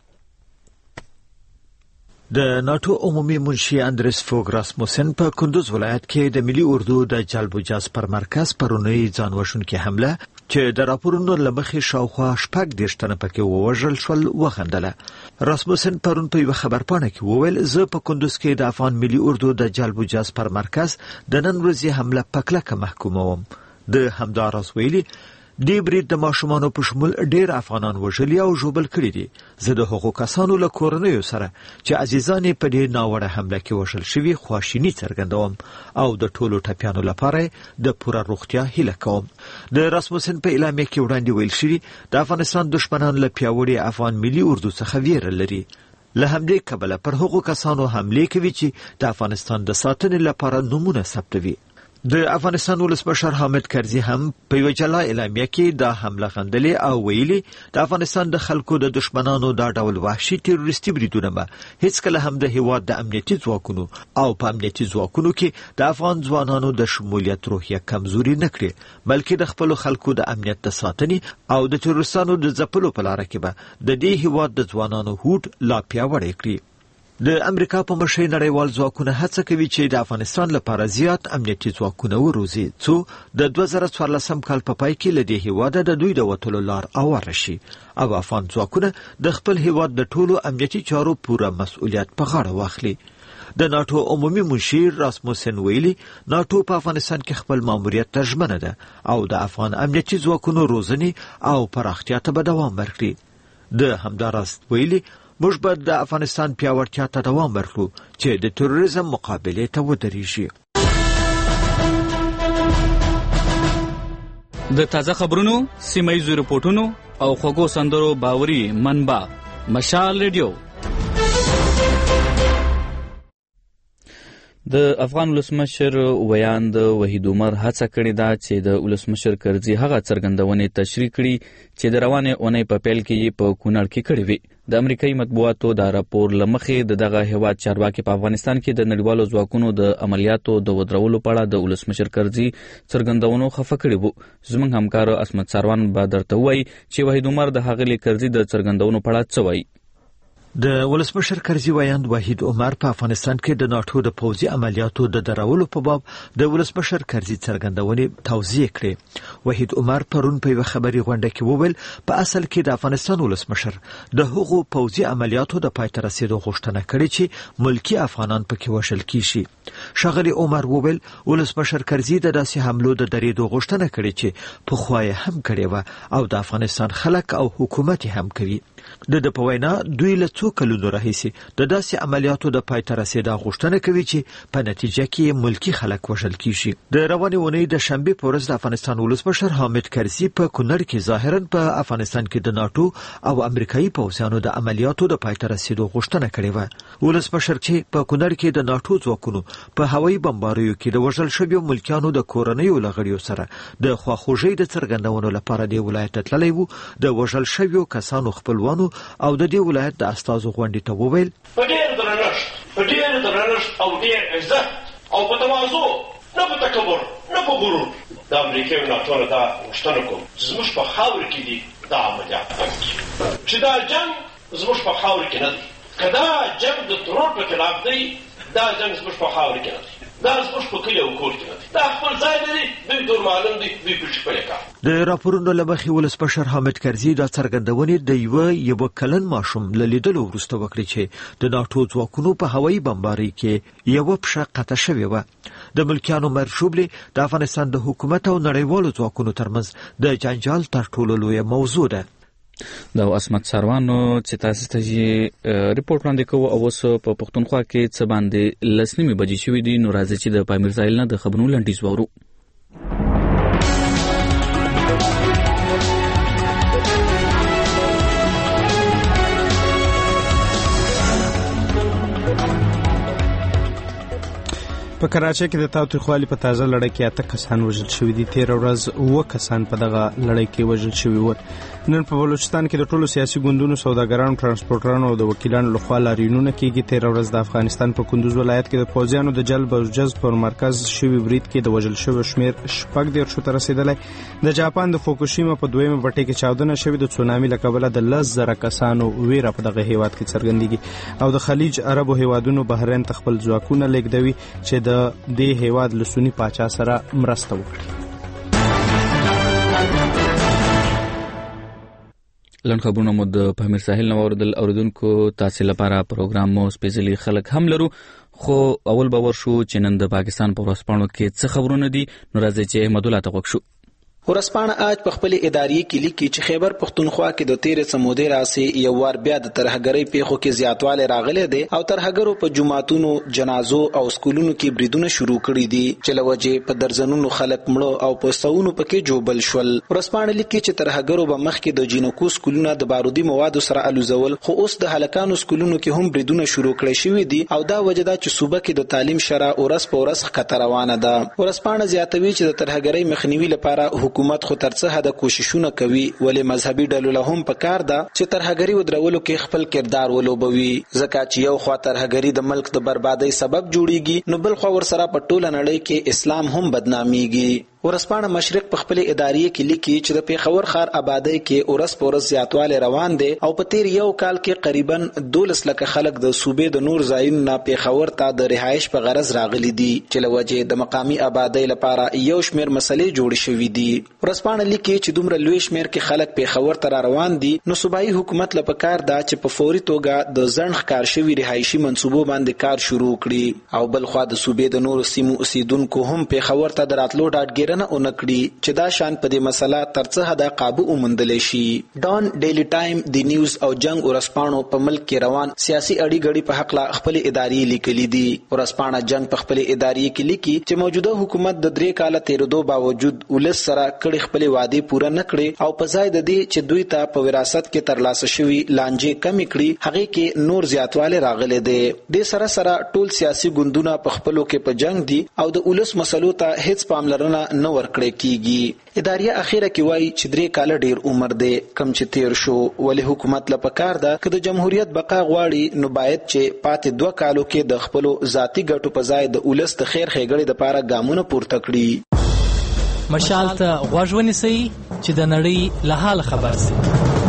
د ناتو عمومي منشي اندرس فوغ راسموسن په کندوز ولایت کې د ملي اردو د جلب و جذب پر مرکز پرونی ځانوژونکي حمله چې د راپورونو لمخې شاوخوا شپږ دېرش تنه پکې ووژل شول وخندله. راسموسن پرون په یوه خبرپاڼه کې وویل زه په کندوز کې د افغان ملي اردو د جلب و جذب پر مرکز د نن ورځې حمله په کلکه محکوموم. د همداراز ویلي دې برید د ماشومانو په شمول ډېر افغانان وژلي او ژوبل کړي دي. زه د هغو کسانو له کورنیو سره چې عزیزان یې په دې ناوړه حمله کې وژل شوي خواشیني څرګندوم او د ټولو ټپیانو لپاره د پوره روغتیا هیله کوم. د راسموسن په اعلامیه کې وړاندې ویل شوي د افغانستان دښمنان له پیاوړي افغان ملي اردو څخه ویره لري. له همدې کبله پر هغو کسانو حملې کوي چې د افغانستان د ساتنې لپاره نومونه ثبتوي. د افغانستان ولسمشر حامد کرزي هم په یو جلا اعلامیه کې دا حمله غندلې او ویلي د افغانستان د خلکو د دښمنانو دا ډول وحشي تروریستي بریدونه به هیڅکله هم د هیواد د امنیتي ځواکونو او په امنیتي ځواکونو کې د افغان ځوانانو د شمولیت روحیه کمزوري نه کړي، بلکې د خپلو خلکو د امنیت د ساتنې او د تروریستانو د ځپلو په لاره کې به د دې هیواد د ځوانانو هوډ لا پیاوړی کړي. د امریکا په مشرۍ نړیوال ځواکونه هڅه کوي چې د افغانستان لپاره زیات امنیتي ځواکونه وروزي څو د دوه زره څوارلسم کال په پای کې له دې هیواده د دوی د وتلو لار اواره شي او افغان ځواکونه د خپل هیواد د ټولو امنیتي چارو پوره مسؤلیت په غاړه واخلي. د ناتو عمومي منشیر راسموسن ویلي ناتو په افغانستان کې خپل ماموریت ته ژمنه ده او د افغان امنیتي ځواکونو روزنې او پراختیا ته به دوام ورکړي. د همداراز ویلي موږ به د افغانستان پیاوړتیا ته دوام ورکړو چې د تروریزم مقابلې ته ودرېږي. د تازه خبرونو، سیمایي رپورټونو او خوږو سندرو باوري منبع مشال ریډیو. د افغان ولسمشر ویاند وحید عمر هڅه کړې ده چې د ولسمشر کرزي هغه څرګندونې تشریح کړي چې د روانې اونۍ په پیل کې یې په کونړ کې کړې وي. د امریکایي مطبوعاتو دا راپور لمخې د دغه هیواد چارواکي په افغانستان کې د نړیوالو ځواکونو د عملیاتو د ودرولو په اړه د ولسمشر کرزي څرګندونو خفه کړي وو. زموږ همکار اسمت ساروان به درته وایي چې وحید عمر د ښاغلي کرزي د څرګندونو په اړه څه وایي. د ولسمشر کرزي ویاند وحید عمر په افغانستان کې د ناتو د پوځي عملیاتو د درولو په باب د ولسمشر کرزي څرګندونې توضیح کړې. وحید عمر پرون په یو خبري غونډه کې وویل په اصل کې د افغانستان ولسمشر د هغو پوځي عملیاتو د پای ته رسیدو غوښتنه کړې چې ملکی افغانان پکې وژل کیږي. ښاغلي عمر وویل ولسمشر کرزي د داسې حملو د درېدو غوښتنه کړې چې پخوا یې هم کړې وه او د افغانستان خلک او حکومت هم کوي. د د په وینا دوی له څو کلونو راهیسې د داسې عملیاتو د پای ته رسېدا غوښتنه کوي چې په نتیجه کې ملکی خلک وژل کیږي. د روانې اونۍ د شنبې په ورځ د افغانستان ولسمشر حامد کرزي په کونړ کې ظاهرا په افغانستان کې د ناتو او امریکایي پوځیانو د عملیاتو د پای ته رسېدو غوښتنه کړې وه. ولسمشر چې په کونړ کې د ناتو ځواکونو په هوایي بمباریو کې د وژل شویو ملکیانو د کورنیو له غړیو سره د خواخوږۍ د څرګندونو لپاره د ولایت ته تللی و، د وژل شویو کسانو خپلوانو او د دې ولایت د استازو غونډې ته وویل په ډېر درنښت په ډېر درنښت او ډېر عزت او په تواضع، نه په تکبر نه په غرور، د امریکا او ناتو دا غوښتنه کوم چې زموږ په خاوره کې دي دا عملیات وکړي، چې دا جنګ زموږ په خاوره کې نه دی. که دا جنګ د ترور په خلاف دی، دا جنګ زموږ په خاوره کې نه دی، دا زموږ په کلي او کور کې نه دی، دا خپل ځای نه دی، دوی دور معلوم دی، دوی پرې خپل کار. د راپورونو له مخې ولسمشر حامد کرزي دا څرګندونې د یوه یوه کلن ماشوم له لیدلو وروسته وکړې چې د ناتو ځواکونو په هوایي بمبارۍ کې یوه پښه قطع شوې وه. د ملکیانو مرشوبلې د افغانستان د حکومت او نړیوالو ځواکونو ترمنځ د جنجال تر ټولو لویه موضوع ده. دا اسمت سروانو چې تاسو ته یې ریپورت وړاندې کوو او اوس په پښتونخوا کې څه باندې لس نیمې بجې شوې دي. نو راځي چې د پامیر ځایل نه د خبرونو لنډیز واورو. په کراچۍ کې د تاوتریخوالي په تازه لړۍ کې اته کسان وژل شوي دي. تېره ورځ اووه کسان په دغه لړۍ کې وژل شوي ول. نن په بلوچستان کې د ټولو سیاسي ګوندونو، سوداګرانو، ترانسپورټرانو او د وکیلانو لخوا لاریونونه کېږي. تېره ورځ د افغانستان په کندوز ولایت کې د پوځیانو د جلب او جذب پر مرکز شوي برید کې د وژل شویو شمېر شپږ دېرشو ته رسېدلی. د جاپان د فوکوشیما په دویمه بټۍ کې چاودنه شوې. د تسونامي له کبله د لس زره کسانو ویره په دغه هیواد کې څرګندېږي او د خلیج عربو هیوادونو بحرین ته خپل ځواکونه لیږدوي چې د دې هیواد له سني پاچا سره مرسته وکړي. لن خبرونه مو د پامیر ساحل نو اوردل اوردونکو تاسو لپاره پروګرام مو سپیشلی خلک هم لرو، خو اول باور شو چې نن د پاکستان په ورځپاڼو کې څه خبرونه دي. نو راځي چې احمد الله تغوک شو. ورځپاڼه آج په خپل اداري کې لیکي چې خیبر پښتونخوا کې د تیرې سمودې راسي یو وار بیا د ترهګرۍ پیښو کې زیاتوالی راغلی دی او ترهګرو په جماعتونو، جنازو او سکولونو کې بریدونه شروع کړي دي چې له وجې په درزنونو خلک مړه او په سوونو پکې جوبل شول. ورځپاڼه لیکي چې ترهګرو به مخکې د جینکو سکولونه د بارودي موادو سره الوزول، خو اوس د هلکانو سکولونو کې هم بریدونه شروع کړي شوي دي او دا وجه ده چې صوبه کې د تعلیم شرح ورځ په ورځ ښکته روانه ده. ورځپاڼه زیاتوي چې د ترهګرۍ مخنیوي لپاره حکومت خو ترڅه د کوششونه کوي، ولې مذهبي ډلو له هم پکار ده چې ترهګري ودرولو کې خپل کردار ولوبوي، ځکه چې یو خوا ترهګري د ملک د بربادۍ سبب جوړیږي نو بل خوا ورسره په ټوله نړۍ کې اسلام هم بدناميږي. ورځپاڼه مشرق په خپل اداري کې لیکي چې د پیښور ښار آبادی کې ورځ په ورځ زیاتوالی روان دی او په تیر یو کال کې قریبا دولس لکه خلک د صوبې د نور ځایونو نه پیښور ته د رهایش په غرض راغلي دي چې له وجې د مقامي آبادی لپاره یو شمېر مسلې جوړې شوي دي. ورځپاڼه لیکي چې دومره لوی شمېر کې خلک پیښور ته را روان دي نو صوبایي حکومت له پکار ده چې په فوري توګه د ځنډ ښکار شوي رهایشي منصوبو باندې کار شروع کړي او بل خوا د صوبې د نورو سیمو اوسیدونکو هم پیښور ته د راتلو ډاډګیرنه اونکړي چې دا شان په دې مسله ترڅه حدا قابو ومندل شي. ډان ډیلی ټایم، دی نیوز او جنگ ورځپاڼو په ملک کې روان سیاسي اړي غړي په حق لا خپل اداري لیکلي دي. ورځپاڼه جنگ په خپل اداري کې لیکي چې موجوده حکومت د درې کاله تیرېدو باوجود ولس سره کړي خپل وعده پوره نه کړي او په ځای د دې چې دوی ته په وراثت کې ترلاسه شوی لانجې کمی کړي هغه کې نور زیاتواله راغلي دي. د سره سره ټول سیاسي ګوندونه په خپلو کې په جنگ دي او د ولس مسلو ته هیڅ پاملرنه نه ورکړي کیږي. اداریه اخیره کې وایي چې درې کاله ډیر عمر دی کم چې تیر شو، ولې حکومت له پکار ده که د جمهوریت بقا غواړي نو باید چې پاتې دوه کالو کې د خپل ذاتی ګټو په ځای د ولس د خیر ښېګړې لپاره ګامونه پورته کړي. مشال ته غوږ ونیسئ چې د نړۍ له حال خبر شئ.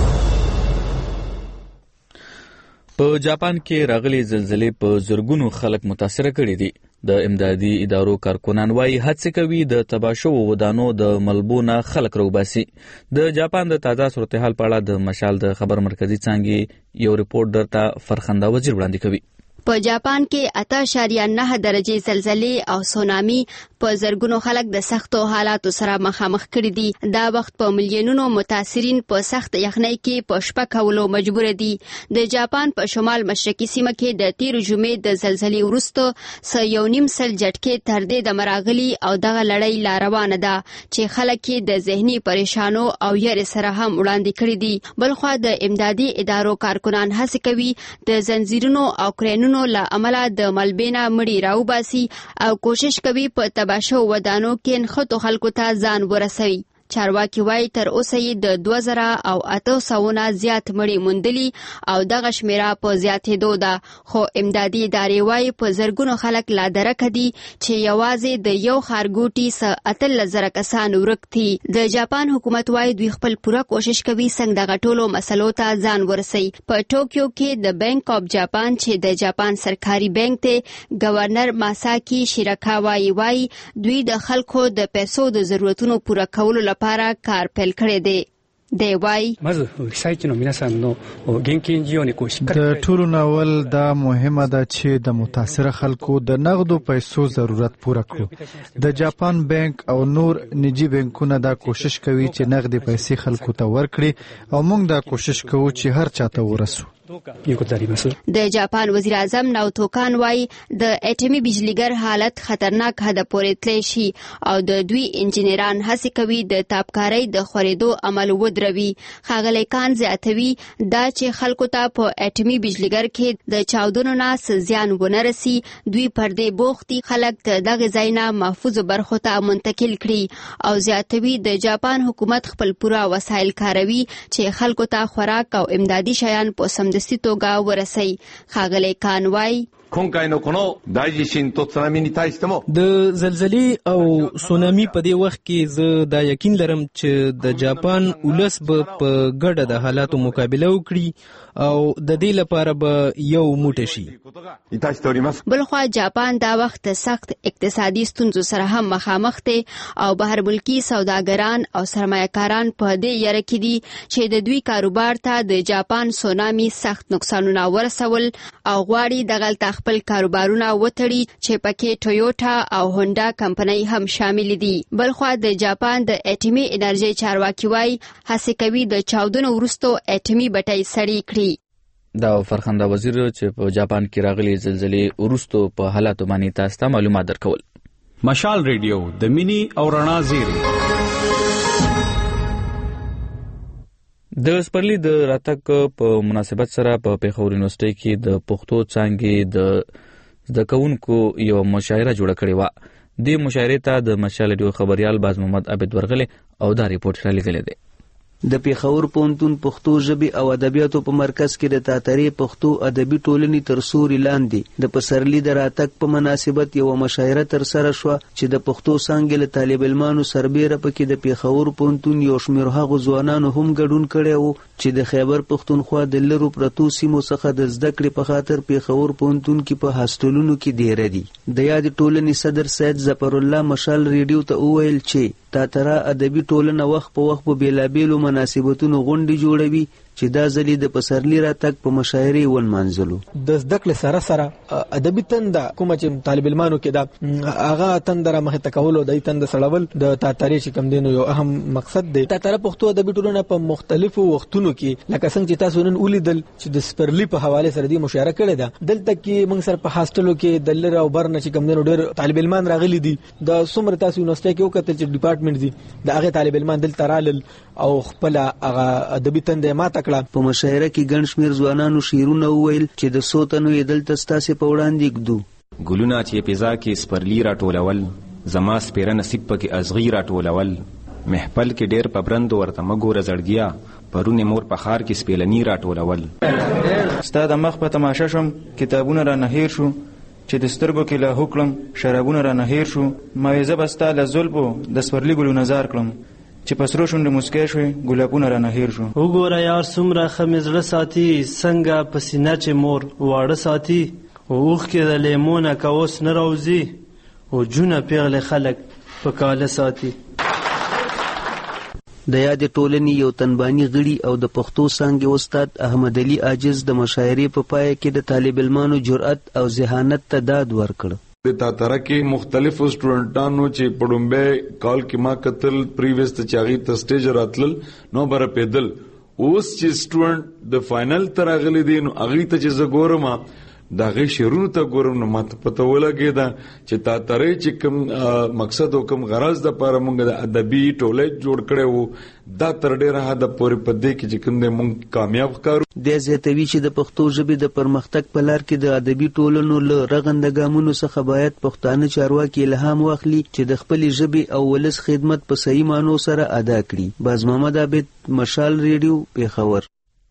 په جاپان کې راغلي زلزلې په زرګونو خلک متاثر کړي دي. د امدادي ادارو کارکونان وايي هڅه کوي د تباشو ودانو د ملبونه خلک روباسي. د جاپان د تازه صورتحال په اړه د مشال د خبر مرکزی څانګې یو ریپورت درته فرخنده وزیر وړاندې کوي. په جاپان کې اته اعشاریه نه درجې زلزلې او سونامي په زرګونو خلک د سختو حالاتو سره مخامخ کړي دي. دا وخت په میلیونونو متاثرین په سخت یخنۍ کې په شپه کولو مجبور دي. د جاپان په شمال مشرقي سیمه کې د تیر جمعې د زلزلې وروسته س یو نیم سل جټکې تر دې د مراغلي او دغه لړۍ لا روانه ده چې خلک یې د ذهني پریشانو او یې سره هم وړاندې کړي دي. بلخوا د امدادي ادارو کارکنان هڅه کوي د زنجیرونو او کرینونو له امله د ملبې نه مړي راوباسي او کوشش کوي په تباشو ودانو کې نښتو خلکو ته ځان ورسوي. چارواکي وایي تر اوسه یې د دوه زره او اته سوه زیات مړي موندلي او دغه شمیره په زیاتېدو ده. خو امدادي ادارې وایي په زرګونو خلک لا درکه دي چې یوازې د یو ښارګوټي څه اتلس زره کسان ورک دي. د جاپان حکومت وایي دوی خپل پوره کوشش کوي څنګه دغه ټولو مسلو ته ځان ورسوي. په ټوکیو کې د بینک اف جاپان چې د جاپان سرکاري بینک دی گورنر ماساکی شیراکاوا وایي دوی د خلکو د پیسو د ضرورتونو پوره کولو لپاره لپاره کار پیل کړی دی. دی وای د ټولو ناول دا مهمه ده چې د متاثره خلکو د نغدو پیسو ضرورت پوره کړو. د جاپان بانک او نور نجی بانکونه دا کوشش کوي چې نغدي پیسې خلکو ته ورکړي او موږ دا کوشش کوو چې هر چاته ورسو. د جاپان وزیر اعظم ناوتو کان وای د اټومي بجلیګر حالت خطرناک حد پورې تللی شي او د دوی انجینران هڅه کوي د تابکارۍ د خورېدو عمل ودروي. ښاغلی کان زیاتوي دا چې خلکو ته په اټومي بجلیګر کې د چاودنو نه زیان ونه رسي دوی پر دې بوخت دي خلک د دغه ځای نه محفوظ برخو ته منتقل کړي او زیاتوي د جاپان حکومت خپل پوره وسایل کاروي چې خلکو ته خوراک او امدادي شیان په سم دستی توګه ورسي. ښاغلی کان وای 今回のこの大地震と津波に対しても د زلزلې او سونامي په دې وخت کې زه دا یقین لرم چې د جاپان ولس به په ګډه د حالاتو مقابله وکړي او د دې لپاره به یو موټی شي. بلخوا جاپان دا وخت سخت اقتصادي ستونزو سره هم مخامخ دی او بهر ملکی سوداګران او سرمایه‌کاران په دې یره کې دي چې د دوی کاروبار ته د جاپان سونامي سخت نقصانونه ورسول او غواړي دغلته خپل کاروبارونه وتړي چې پکې ټویوټا او هونډا کمپنۍ هم شامل دي. بلخوا د جاپان د اټومي انرژي چارواکي وایي هڅه کوي د چاودنو وروسته اټومي بټۍ سړې کړي. دا فرخنده وزیر چې په جاپان کې راغلي زلزلې وروسته په حالاتو باندې تاسو ته معلومات درکول. مشال ریډیو د مینی او رڼا زیری. د سپرلی د راتګ په مناسبت سره په پیښور یونیورسيټي کې د پښتو څانګې د زده کوونکو یو مشاعره جوړه کړې وه. دې مشاعرې ته د مشال ریډیو خبريال باز محمد عابد ورغلی او دا ریپورت را لګلی دی. د پیښور پوهنتون پښتو ژبې او ادبیاتو په مرکز کې د تاترې پښتو ادبي ټولنې تر سوري لاندې د پسرلي د راتګ په مناسبت یو مشاعره تر سره شوه چې د پښتو څانګې له طالب علمانو سربیره پکې د پیښور پوهنتون یو شمېر هغو ځوانانو هم ګډون کړی و چې د خیبر پښتونخوا د لرو پرتو سیمو څخه د زده کړې په خاطر پیښور پوهنتون کې په هاسټلونو کې دیره دي. د یادې ټولنې صدر سید ظفر الله مشال ریډیو ته وویل چې تاتره ادبي ټولنه وخت په وخت په بیلابیلو مناسبتونو غونډې جوړوي چې دا ځلې د پسرلي راتګ په مشاعرې ونمانځلو. د زده کړې سره سره ادبي تنده کومه چې طالب علمانو کې دا هغه تنده را مخې ته کول او د تنده سړول د تاترې چې کوم دینو یو اهم مقصد دی. تاتره پښتو ادبي ټولنه په مختلفو وختونو کې لکه څنګه چې تاسو نن ولیدل چې د سپرلي په حواله سره دی مشاعره کړې ده. دلته کې موږ سره په هاستلو کې د لر او برنه چې کوم دینو ډېر طالب علمان راغلي دي. د څومره تاسو یونیورسيټي کې وکړل چې ډپارټمنټ دي د هغه طالب علمان دلته رالل او خپل هغه ادبي تنده ماته کړه. په مشاعره کې ګڼ شمېر ځوانانو شعرونه وویل چې د څو تنو یې دلته ستاسې په وړاندې ږدو. ګلونه چې فضا کې سپرلي راټولول زما سپیره نصیب پکې ازغي راټولول محفل کې ډېر په برندو ورته مه ګوره زړګیا پرونې مور په ښار کې سپېلني راټولول. ستا د مخ په تماشه شوم کتابونه رانه هیر شو چې د سترګو کې لا هوکړم شرابونه رانه هیر شو مایزه به ستا له زلفو د سپرلي ګلو نظر کړم چې پسرو شونډې مسکی شوې ګلابونه رانه هیر شو. وګوره یار څومره ښه مې زړه ساتي څنګه په سینه چې مور واړه ساتي اوښکې د لیمونه که اوس نه راوځي او جونه پیغلې خلک په کاله ساتي. د یاد ټولنې یو تنباني غړي او د پښتو څانګې استاد احمد علي عاجز د مشاعرې په پای کې د طالب علمانو جرأت او ذهانت ته داد ورکړ. د تاتره کې مختلفو سټوډنټانو چې پړومبه کال کې ما قتل پریویس ته چاغي ته سټیج راتل نو بر پیدل اوس چې سټوډنټ د فائنل تر غلي دي نو اغي ته چې زګورم دا غي شیرونو ته ګورم نو ماته پته ولګی دا چې تاتره چې کوم مقصد او کوم غرض د لپاره مونږ د ادبي ټولې جوړ کړو دا تر ډیره حد پورې پدې کې چې کوم د مونږ کامیاب کارو. د زیاتوي چې د پښتو ژبې د پرمختګ په لار کې د ادبي ټولنو له رغنده ګامونو څخه باید پښتانه چارواکي الهام واخلي چې د خپل ژبې او ولس خدمت په صحیح مانو سره ادا کړي. باز محمد عابد، مشال ریډیو، پیښور.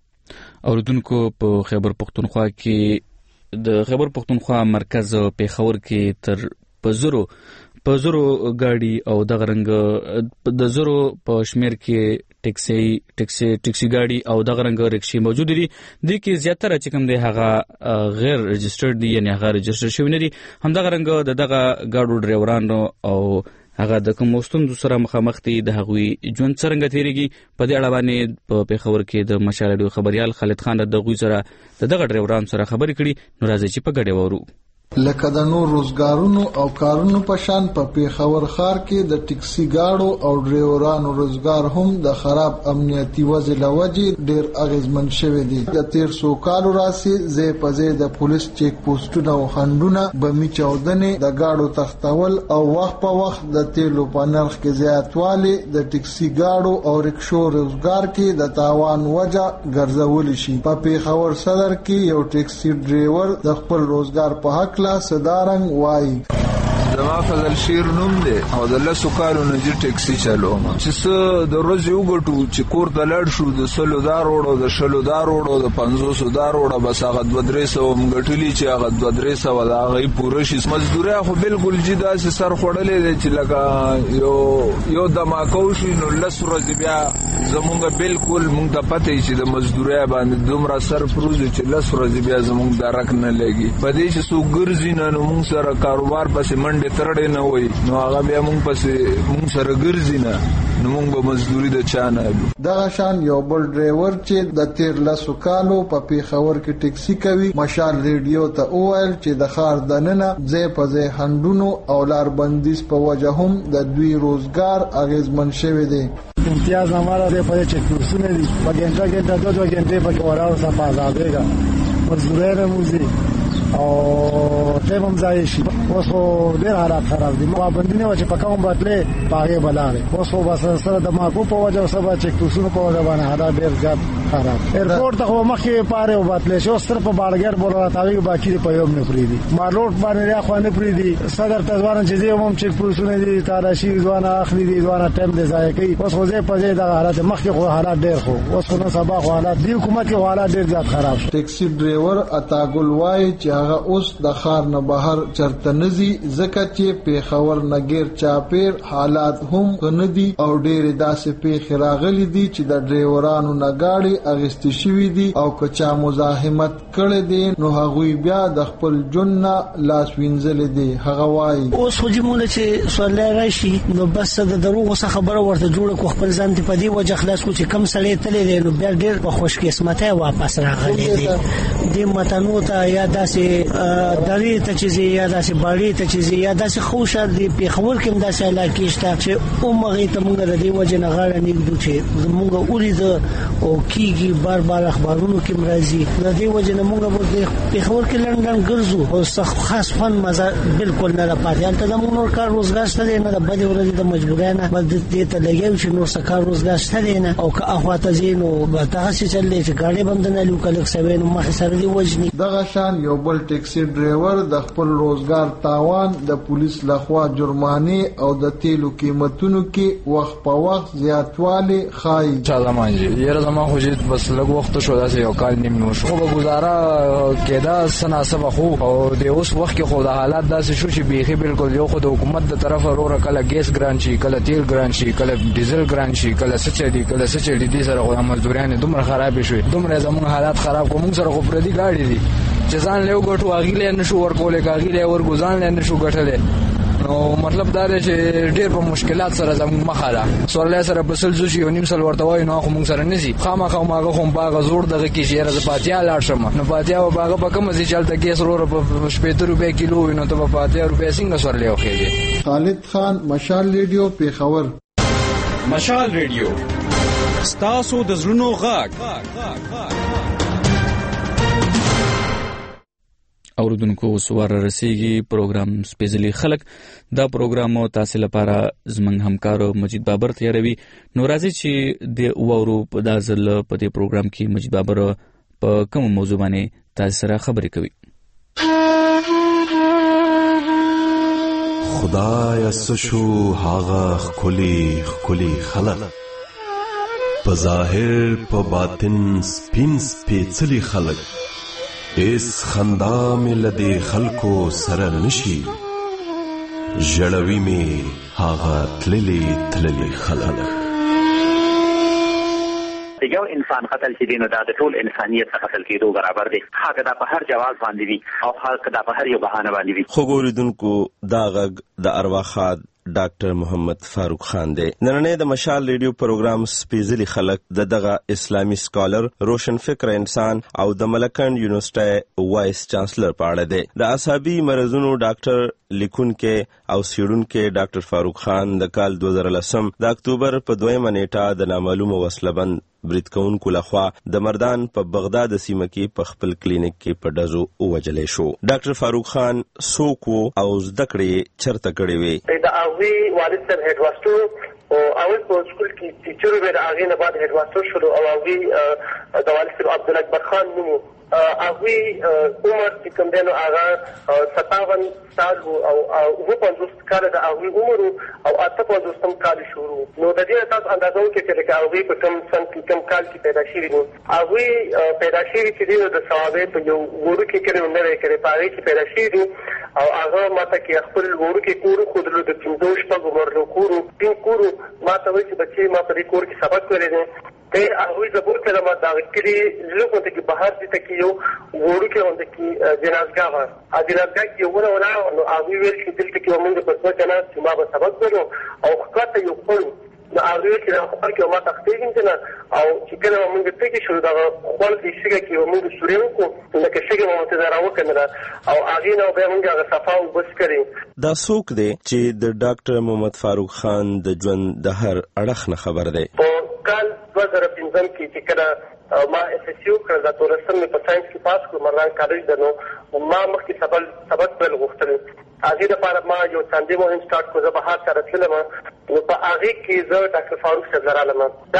اوردونکو په خیبر پختونخوا کې د خیبر پختونخوا مرکز پیښور کې تر پزرو پزرو گاڑی او دغه رنګ د زرو په شمیر کې ټیکسي ټیکسي ټیکسي گاڑی او دغه رنګ رکشي موجود دي. د کې زیاتره چې کوم دی هغه غیر رجسترډ دي، یعنی هغه رجستر شوی نه دي. هم دغه رنګ د دغه گاډو ډرایورانو او هغه د کوم ستونزو سره مخامخ دي د هغوی ژوند څنګه تیریږي. په دې اړه باندې په پیښور کې د مشال ریډیو خبريال خالد خان د غوی سره د دغه ډرایورانو سره خبرې کړي. نو راځي چې په ګډه وورو. لکه د نور روزګارونو او کارونو په شان په پیښور ښار کې د ټیکسي گاډو او ډرایورانو روزګار هم د خراب امنیتي وضع لوجې ډیر اغیزمن شوی دی. د تیر څو کالو راسي زه په زه د پولیس چیک پوسټونو او خندونه بمی چاودنې د گاډو تختول او وخت په وخت د تیلو په نرخ کې زیاتوالی د ټیکسي گاډو او رکشو روزګار کې د تاوان وجه ګرځول شي. په پیښور صدر کې یو ټیکسي ډرایور د خپل روزګار په حق لا صدارنګ وای زما فضل شیر نوم دی او د لسو کالو نه چې ټیکسي چلوم چې څه د ورځې وګټو چې کور ته لاړ شو د سلو دار وړو د شلو دار وړو د پنځوسو دار وړو بس هغه دوه درې سوه م ګټلي چې هغه دوه درې سوه د هغې پوره شي. مزدورۍ خو بالکل جي داسې سر خوړلی دی چې لکه یو یو دماکو شي نو لس ورځې بیا زمونږ بالکل مونږ ته پته وي چې د مزدورۍ باندې دومره سر پروزي چې لس ورځې بیا زمونږ درک نه لګي. په دې چې څوک ګرځي نه نو مونږ سره کاروبار پسې منډې ترړې نه وي نو هغه بیا مونږ پسې مونږ سره ګرځي نه نو مونږ به مزدوري د چا نه اخلو. دغه شان یو بل ډرایور چې د تیر لسو کالو په پیښور کې ټیکسي کوي مشال ریډیو ته وویل چې د ښار دننه ځای په ځای خنډونو او لار بندیز په وجه هم د دوی روزګار اغیزمن شوی دی. امتیاز हमारा दे पर चेक पूछने दी बगेंटा के दो दो घंटे पर वरा सा पास आवेगा मजदूरी में मुझे او ټیم هم ځای شي. اوس خو ډېر حالات خراب دي. پابندي نه و چې په کوم بدلې پاغې بلاړې. اوس خو بس سره د ماکو په وجه او سبا چک پوسونو په وجه باندې حالات ډېر زیات خراب. ایرپورټ ته خو مخکې پاره او بدلې شو سره په باړګر بوله راځي باقي په یوم نه فریدي مالوټ باندې یا خو نه فریدي صدر تزوان چې زه هم چک پوسونه دي تاراشي ځوانه اخلي دي ځوانه ټیم دې ځای کوي. اوس خو زه په دې د حالات مخکې خو حالات ډېر خو اوس خو نه سبا خو حالات دی حکومت کې حالات ډېر زیات خراب. ټیکسي ډرایور اتاګل وای چې هغه اوس د ښار نه بهر چرته نزي ځکه چې پیښور نګیر چاپیر حالات هم غندي او ډېر داسې پیښې راغلي دي چې د ډرایورانو نه گاډي اغستې شوې دي او که چا مزاحمت کړی دی نو هغوی بیا د خپل جون نه لاس وینځلې دي. هغه وایي اوس خو جمونه چې سوال راشي نو بس د دروغ څخه خبره ورته جوړه کو خپل ځان ته په دی وجه خلاص کو چې کم سړی تللی دی نو بیا ډېر په خوش قسمته واپس راغلی دی. د متنو ته یا داسې دری ته چې یا داسې باړې ته چې یا داسې خوشا دی پیښور کې داسې علاقې شته چې عمرې ته موږ د دې وجه نه غاړه نیږدو چې موږ اورید او کیږي بار بار اخبارونو کې مرضی د دې وجه نه موږ په پیښور کې لندن ګرځو او خاص فن مزه بالکل نه پاتې انته د موږ کار روزګار شته نه د بده ورځې د مجبورانه بد دې ته لګیو چې نور څه کار روزګار شته نه او که اخواته زینو به تاسو چلې چې ګاډي بند نه لو کله سوي نو مخ سره دی وجني. دغه شان یو بل ټیکسي ډرایور د خپل روزګار تاوان د پولیس لخوا جرمانه او د تیلو قیمتونو کې وخت په وخت زیاتوالی خای. چالمان جی یره زما خو جید بس لږ وخت شو داسې یو کال نیم نو شو به گزاره کېدا سناسب خو او د اوس وخت کې خو د حالات داسې شو چې بیخي بالکل یو خو د حکومت د طرفه وروره کله ګیس ګران شي کله تیل ګران شي کله ډیزل ګران شي کله سچ دی کله سچ دی دي سره خو مزدوران دومره خراب شي دومره زموږ حالات خراب کوم سره خو پردي گاډي دي چې ځان له وګټو اغیله نشو ورکولې کاغیله ور ګزان له نشو ګټلې نو مطلب دا دی چې ډېر په مشکلات سره زموږ مخه ده. سورلی سره به سل زو شي یو نیم سل ورته وایو نو خو موږ سره نه ځي. خامخا هماغه خو په هغه زوړ دغه کې چې یاره زه پاتیا لاړ شم نو پاتیا به هغه په کومه ځای چې هلته ګیس وروره په شپېته روپۍ کیلو وي نو ته به په اتیا روپۍ څنګه سورلی وخېږي. خالد خان، مشال ریډیو، پېښور. مشال ریډیو ستاسو د زړونو غږ. اوردونکو سوار رسیږي پروګرام سپیشلی خلق. دا پروګرام تاسو لپاره زمنګ همکارو مجید بابر تیاروي. نو راځي چې د وورو په دازل په دې پروګرام کې مجید بابر په کوم موضوع باندې تاسو سره خبرې کوي. خدای سشو هاغه خلی خلی خلق په ظاهر په باطن سپین سپېڅلي خلق اس خندا مې لدې خلکو سره نشي ژړوي مې هاغه تللي تللي خلق. یو انسان قتل چې دینو دا د ټول انسانیت څخه قتل کېدو برابر دی. حق دا په هر جواز باندې وي او حق دا په هر یو بهانه باندې وي. خو ګوریدونکو دا غږ د ارواخاد ډاکټر محمد فاروق خان دی. نننې د مشال ریډیو پروګرام سپیشلی خلق د دغه اسلامي سکالر، روشن فکر انسان او د ملکند یونیورسيټي وایس چانسلر په اړه دی. د اعصابي مرزونو ډاکټر لیکونکې او سیړونکې ډاکټر فاروق خان د کال دوه زره لسم د اکتوبر په دویمه نیټه د نامعلومه وسلبند برید کوونکو لخوا د مردان په بغداد سیمه کې په خپل کلینیک کې په ډزو ووجلې شو. ډاکټر فاروق خان څوک و او زده کړې چرته کړې وې؟ د هغوی والد صاحب هیډ ماسټر او اول په سکول کې ټیچر و. د هغې نه بعد هیډ ماسټر شو او هغوی د والد صاحب عبدالاکبر خان نوم و. هغوی عمر چې کوم دی نو هغه ستاون سال و او اووه پنځوس کاله د هغوی عمر و او اته پنځوسم کال یې شروع و. نو د دې تاسو اندازه وکړئ چې لکه هغوی په کوم سن کې کوم کال کې پیدا شوي دي. هغوی پیدا شوي چې دي نو د صحابې په یو وړوکي کلي نه دی کړی، په هغې کې پیدا شوي دي او هغه ماته کې خپل وړوکي کور وښودلو. د پنځو شپږو مرلو کور و، سپین کور و. ماته وایي چې بچې ما په دې کور کې سبق ویلی دی. دی هغوی زه بور کړم د هغه کلي لږ غونډه کې بهر دې ته کې یو وړوکې غونډه کې جنازګاه وه. هغه جنازګاه کې یو ونه ولاړه نو هغوی ویل چې دلته کې به مونږ په دوه جناز چې ما به سبق ویلو او ښکته یو خپل نو هغوی ویل چې دا خپل کې به ما تختېږم که نه او چې کله به مونږ تږي شو دغه خوړ کې شګه کې به مونږ سورې وکړو لکه شګه به مو ته راوکنله او هغې نه بیا مونږ هغه صفا اوبه څښلې. دا څوک دی چې د ډاکټر محمد فاروق خان د ژوند د هر اړخ نه خبر دی؟ کال دوه زره پنځم کې چې کله ما اس اس یو کړل د اتلسم مې په ساینس کې پاس کړو مردان کالج ده نو ما مخکې سبق سبق پیل غوښتل. هغې دپاره ما یو څاندې مهم سټارټ کړو. زه بهر سره تللم نو په هغې کې زه ډاکټر فاروق صاحب لرالم. دا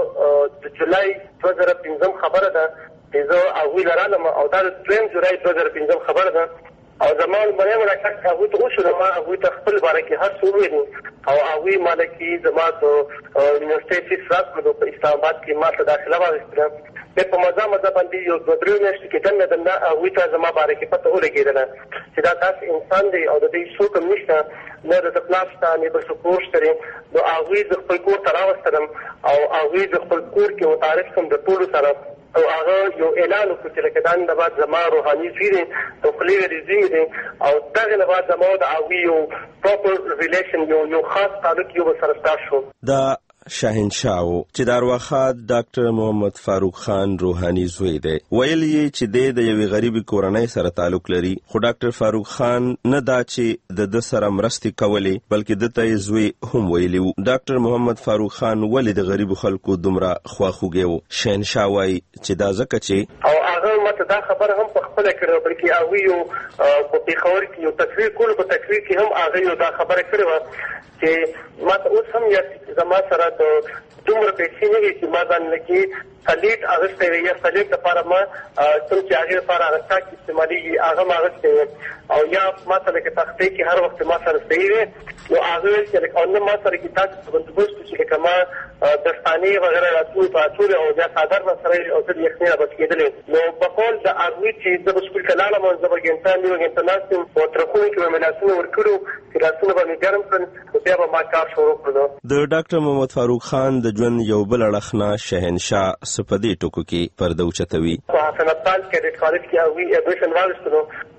د جولای دوه زره پنځم خبره ده چې زه هغوی لرالم او دا د دویم جولای دوه زره پنځم خبره ده او زما لومړی ملاقات هغوی ته وشو. نو ما هغوی ته خپل باره کې هر څه وویل او هغوی ما له کې زما د یونیورسټۍ فیس راکړو. په اسلام آباد کې ما ته داخله واخیستله. بیا په مزه مزه باندې یو دوه درې میاشتې کې دننه دننه هغوی ته زما باره کې پته ولګېدله چې دا داسې انسان دی او د دې څوک هم نشته، نه د ده پلار شته نه بل څوک کور شته دی. نو هغوی زه خپل کور ته راوستلم او هغوی زه خپل کور کې متعارف کړم د ټولو سره او هغه یو اعلان وکړو چې لکه دا نه بعد زما روحاني زوی دی او خولې ویلې زوی مې دی او دغې نه بعد زما د هغوی یو پراپر ریلیشن یو یو خاص تعلق یو به سره سټارټ شو. دا شاهنشاه و چې د ارواخاد ډاکټر محمد فاروق خان روحاني زوی دی. ویل یې چې دی د یوې غریبې کورنۍ سره تعلق لري خو ډاکټر فاروق خان نه دا چې د ده سره مرستې کولې بلکې ده ته یې زوی هم ویلي و. ډاکټر محمد فاروق خان ولې د غریبو خلکو دومره خواخوږی و؟ شاهنشاه وایي چې دا ځکه چې او هغه ماته دا خبره هم په خپله کړې بلکې هغوی یو په پېښور کې یو تصویر کولو په تصویر کې هم هغه یو دا خبره کړې وه چې ما ته اوس هم یاد چې زما سره د دومره پیسې نه وي چې ما ځان لکې سلیټ اغوستی وي یا سلیټ لپاره ما کوم چې هغې لپاره هغه څاک استعمالېږي هغه م اغوستی وي او یا ما ته لکه تختې کې هر وخت ما سره صحیح وي نو هغه ویل چې لکه او نه ما سره کې داسې بندوبست و چې لکه ما دستانې وغیره راتلو په اچولې او یا څادر به سره او زه د یخنۍ نه بچ کېدلې. نو په قول د هغوی چې زه به سکول ته لاړم او زه به ګنټه نیمه ګنټه ناست یم په ترخونو کې به مې لاسونه ورکړو چې لاسونه به مې ګرم کړل نو بیا به ما کار شروع کړو. د ډاکټر محمد فاروق خان د ژوند یو بل اړخ نه شهنشاه څه په دې ټکو کې پرده اوچتوي. په حسن ابدال کیډټ کالج کې هغوی ایډمیشن واخیستلو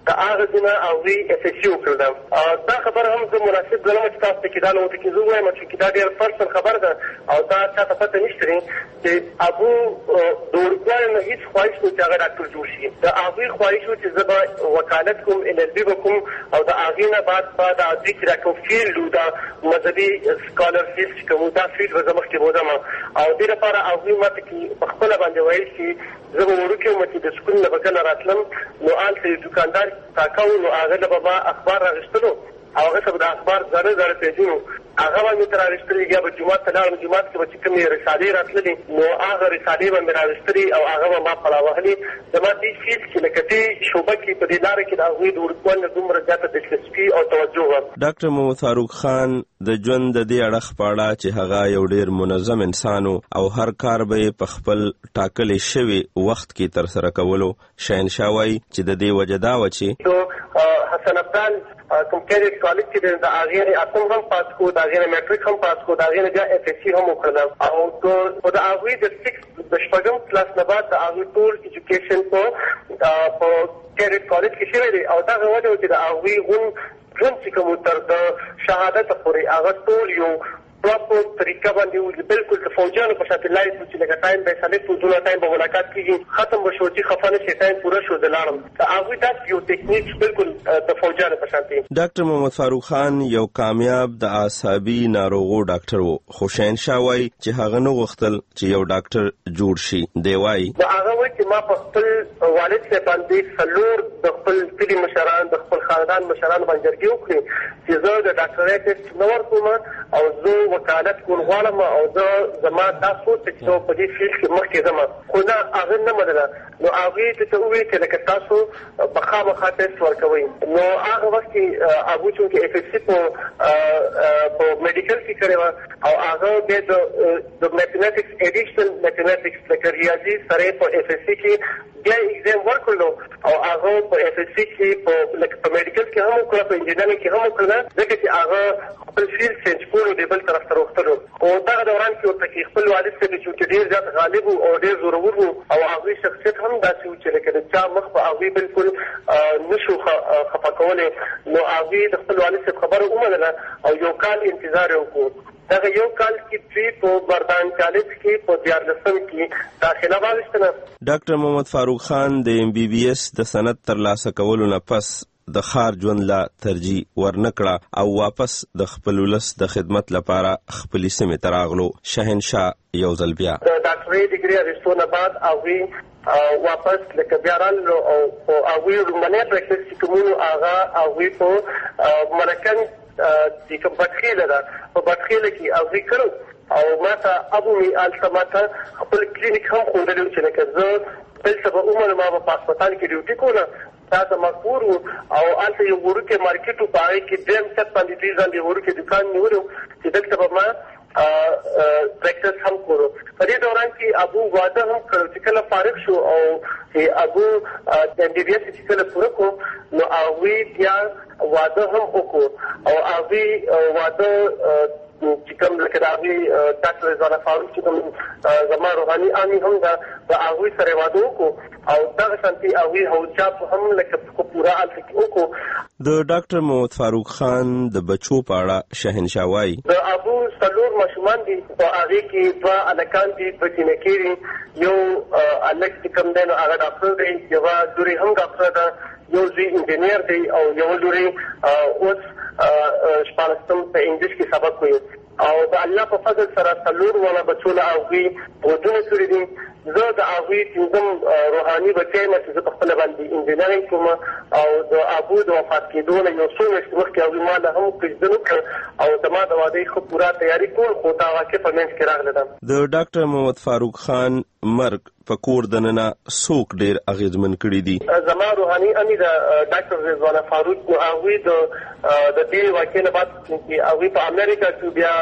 دا هغه دینه او وی اف اس یو کړم. دا خبر هم زه مناسب ګڼم چې تاسو کې دا نو ته کې زه وایم چې دا ډېر پرسنل خبر ده او دا تاسو پته نشته چې ابو د اورګان نه هیڅ خواهش نه چې هغه ډاکټر جوړ شي. دا هغه خواهش و چې زه به وکالت کوم ال ال بي وکم او دا هغه نه بعد بعد د ذکر کوم فیلډ دا مذهبي سکالر فیلډ کوم دا فیلډ و زمخ کې بودم او دې لپاره هغه ماته کې په خپل باندې وایي چې زه به ورکه مې د سکول نه بکنه راتلم نو آل ته دکاندار تاکاو نو هغه د بابا اخبار راغستلو او هغه څه د اخبار زره زره پیجونو هغه باندې تر راغستلې یا به جمعه ته لاړم جمعه کې چې کومې رسالې راتللې نو هغه رسالې باندې راغستلې او هغه ما پلا وهلې زما دې فیل چې لکه شوبه کې په دې لار کې د هغوی د ورکوالو دومره زیاته دلچسپي او توجه وه. ډاکټر محمد فاروق خان د ژوند د دې اړخ په اړه چې هغه یو ډېر منظم انسان او هر کار به یې په خپل ټاکلې شوي وخت کې ترسره کولو شهنشاه وایي چې د دې وجه دا وه چې حسن ابدال کوم کېډټ کالج کې د هغې نه اتم هم پاس کړو، د هغې نه میټریک هم پاس کړو، د هغې نه بیا اف ایس سی هم وکړم او د هغوی د سکس د شپږم کلاس نه بعد د هغوی ټول ایجوکیشن په کېډټ کالج کې شوی دی او دغه وجه و چې د هغوی غون ژوند چې کوم تر د شهادت پورې هغه ټول یو پراپر طریقه باندې بالکل د فوجانو په شکل لای چې لکه ټایم به سلیکټ و دونه ټایم به ملاقات کېږي ختم به شو چې خفه نه شي ټایم پوره شو د لاړم هغوی داسې یو ټکنیک بالکل د فوجانو په شان دی. ډاکټر محمد فاروق خان یو کامیاب د اعصابي ناروغو ډاکټر و خو شهنشاه وایي چې هغه نه غوښتل چې یو ډاکټر جوړ شي. دی وایي هغه وایي چې ما په خپل والد صاحب باندې څلور د خپل کلي مشران د خپل خاندان مشران باندې جرګې وکړې چې زه د ډاکټرۍ ټسټ نه ورکوم او زه وکالت کول غواړم او زه زما دا سوچ چې زه په دې فیلډ کې مخکې ځم خو نه هغه نه منله نو هغوی ته وویل چې لکه تاسو به خامخا ټسټ ورکوئ نو هغه وخت کې هغوی چونکې اف ایس سی په میډیکل کې کړې وه او هغه بیا د میتھمیټکس ایډیشنل میتھمیټکس لکه ریاضي سره په اف ایس سی کې بیا ایگزام ورکړلو او هغه په اف ایس سی کې په لکه په میډیکل کې هم وکړه په انجینرینګ کې هم وکړه ځکه چې هغه خپل فیلډ چینج کولو دی بل طرف ته روختلو خو دغه دوران کې ورته کې خپل والد صاحب چې ډېر زیات غالب او ډېر زورور و او هغوی شخصیت هم داسې و چې لکه د چا مخ په هغوی بالکل نشو خفه کولی نو هغوی د خپل والد صاحب خبره ومنله او یو کال انتظار یې وکړو. دغه یو کال کې دوی په بردان کالج کې په دیارلسم کې داخله واخیستله. ډاکټر محمد فاروق خان د ایم بی بي ایس د سند ترلاسه کولو نه پس د ښار ژوند لا ترجیح ورنکړه او واپس د خپل ولس د خدمت لپاره خپلې سیمې ته راغلو. شهنشاه یو ځل بیا د ډاکټرۍ ډګري اخیستو نه بعد هغوی واپس لکه بیا رالو او هغوی لومړنی پریکټس چې کوم هغه هغوی په مرکن چې کوم بټخیله ده په بټخیله کې هغوی کړو او ما ته ابو مې هلته ما ته خپل کلینیک هم ښودلی و چې لکه زه دلته به عمر ما به په هسپتال کې ډیوټي کوله دا ته مقبور و او هلته یو وړوکی مارکیټ و په هغې کې درېیم چت باندې دوی ځان د وړوکی دکان نیولی و چې دلته به ما پریکټس هم کولو. په دې دوران کې ابو واده هم کړو چې کله فارغ شو او ابو د ایم بي بي ایس چې کله پوره کړو نو هغوی بیا واده هم وکړو او هغوی واده چې کوم لکه د هغوی ډاکټر رضوانه فاروق چې کوم زما روحاني عامي هم ده د هغوی سره واده وکړو او دغه شانتي هغوی حوجاب هم لکه پوره هلته کې وکړو. د ډاکټر محمد فاروق خان د بچو په اړه شهنشاه وایي د ابو څلور ماشومان دي په هغې کې دوه هلکان دي دوه جینکې دي یو هلک چې کوم دی نو هغه ډاکټر دی یوه لورې هم ډاکټره ده یو زوی انجینیر دی او یوه لورې اوس شپاړسم په انګلیش کې سبق وایي او د الله په فضل سره څلور واړه بچو له هغوی ودونه کړي دي. زه د هغوی پنځم روحاني بچی یم چې زه په خپله باندې انجینرینګ کوم او د ابو د وفات کېدو نه یو څو میاشتې مخکې هغوی ما له هم کوژدن وکړ او زما د وادۍ ښه پوره تیاري کول خو دا واقع په منځ کې راغله ده. د ډاکټر محمد فاروق خان مرګ په کور دننه څوک ډېر اغېزمن کړي دي؟ زما روحاني امي د ډاکټر رضوانه فاروق نو هغوی د د دې واقعې نه بعد چې هغوی په امریکا کې بیا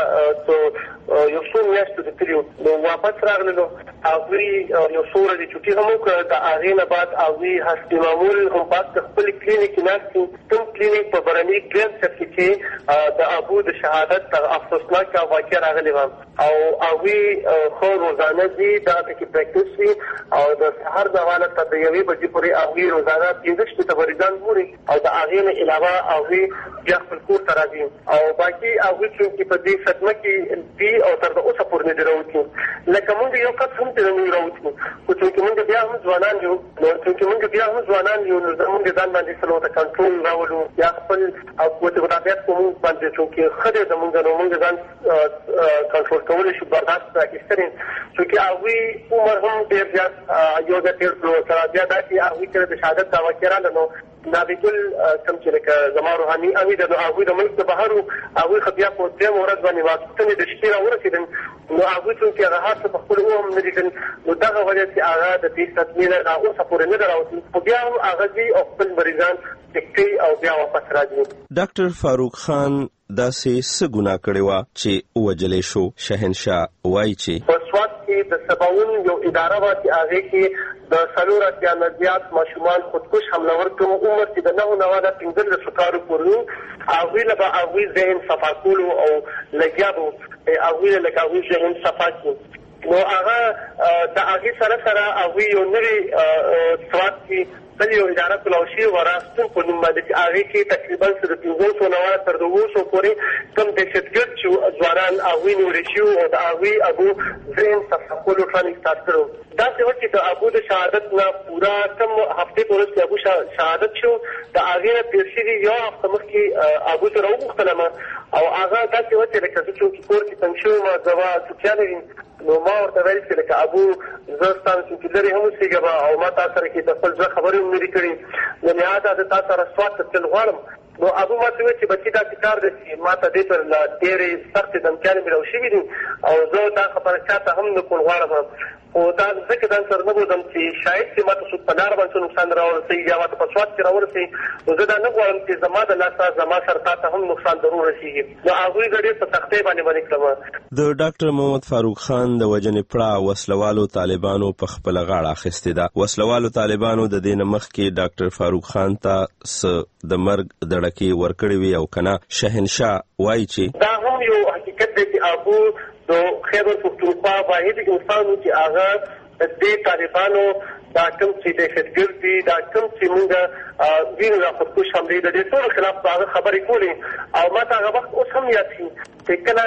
یو څو میاشتو د تلي نو واپس راغللو هغوی یو څو ورځې چوټي هم وکړه د هغې نه بعد هغوی حسن معمول هم پاس د خپل کلینیک کې ناست دي کوم کلینیک په برني ګرین سب کې چې د ابو د شهادت افسوسناکه واقعه راغلې وه او هغوی ښه روزانه ځي دا ته کې پریکټیس وي او د سهار د حواله تر یوې بجې پورې هغوی روزانه پنځه شپېته مریضان ګوري او د هغې نه علاوه هغوی بیا خپل کور ته راځي او باقي هغوی چونکې په دې صدمه کې دي او تر د اوسه پورې نه دي راوتلي لکه موږ یو کس هم ترې نه یو راوتلي خو چونکې موږ بیا هم ځوانان یو نو چونکې موږ بیا هم ځوانان یو نو زموږ ځان باندې څه ورته کنټرول راولو یا خپل قوت مدافعت په موږ باندې چونکې ښه دی زموږ نو موږ ځان کنټرول کولی شو برداشت رااخیستلی چونکې هغوی عمر هم ډېر زیات یو ځای تېر کړو سره بیا دا چې هغوی سره د شهادت دعوه کې راغله نو نابګل کوم چې لکه زما روحاني امي د هغوی د ملک د بهر وو هغوی خو بیا په درېیمه ورځ باندې ماسپښین د شپې راورسېدل نو هغوی چونکې هغه هر څه په خپل و هم نه دي کړي نو دغه وجه چې هغه د دې صدمې نه را اوسه پورې نه ده راوتلي خو بیا هم هغه ځي او خپل مریضان چک کوي او بیا واپس راځي. ډاکټر فاروق خان داسې څه ګناه کړې وه چې ووجلی شو؟ شهنشاه وایي چې په سوات کې د سباون یو اداره وه چې هغې کې د څلور اتیا نه زیات ماشومان خودکش حملور کوم عمر چې د نهو نه واده پنځلسو کالو پورې هغوی له به هغوی ذهن صفا کولو او لګیا به هغوی له لکه هغوی ذهن صفا کړي نو هغه د هغې سره سره هغوی یو نوې سوات کې بل یو اداره کلاوشي وراستون په نوم باندې چې هغې کې تقریبا د پنځه سوه نه واده تر د اووه سوو پورې کوم دهشتګرد چې ځوانان هغوی نیولي شوي او د هغوی هغو ذهن صفا کولو پلان سټارټ کړو. داسې وه چې د ابو د شهادت نه پوره کم هفتې په ورځ کې ابو شهادت شو د هغې نه تېر شوي یو هفته مخکې ابو ته راوغوښتلم او هغه داسې وه چې لکه زه چونکې کور کې تنګ شوی یم زه به چوپتیا لري نو ما ورته ویل چې لکه ابو زه ستا نه چونکې لرې هم اوسېږم او ما تا سره کې د خپل زړه خبرې هم نه دي کړي نو لهذا زه تا سره سوات ته تلل غواړم نو ابو ما ته وویل چې بچي داسې کار دی چې ما ته دې پر ډېرې سختې دمکیانې مېلاو شوي دي او زه دا خبره چا ته هم نه کول غواړم خو دا ځکه ځان سره نه بوځم چې شاید چې ما ته څوک په لاره باندې څه نقصان راورسوي یا ما ته په سوات کې راورسوي نو زه دا نه غواړم چې زما د لاسه زما سره تا ته هم نقصان ضرور رسېږي نو هغوی زه ډېر په سختۍ باندې باندې کړم. د ډاکټر محمد فاروق خان د وژنې پړه وسلوالو طالبانو په خپله غاړه اخیستې ده. وسلوالو طالبانو د دې نه مخکې ډاکټر فاروق خان ته څه د مرګ دړکې ورکړې وي او که نه شهنشاه وایي چې دا هم یو حقیقت دی چې ابو د خیبر پښتونخوا واحد انسان و چې هغه دې طالبانو دا کوم چې دهشتګرد دي دا کوم چې موږ وینو دا خودکش حملې د دې ټولو خلاف به هغه خبرې کولې او ما ته هغه وخت اوس هم یاد شي چې کله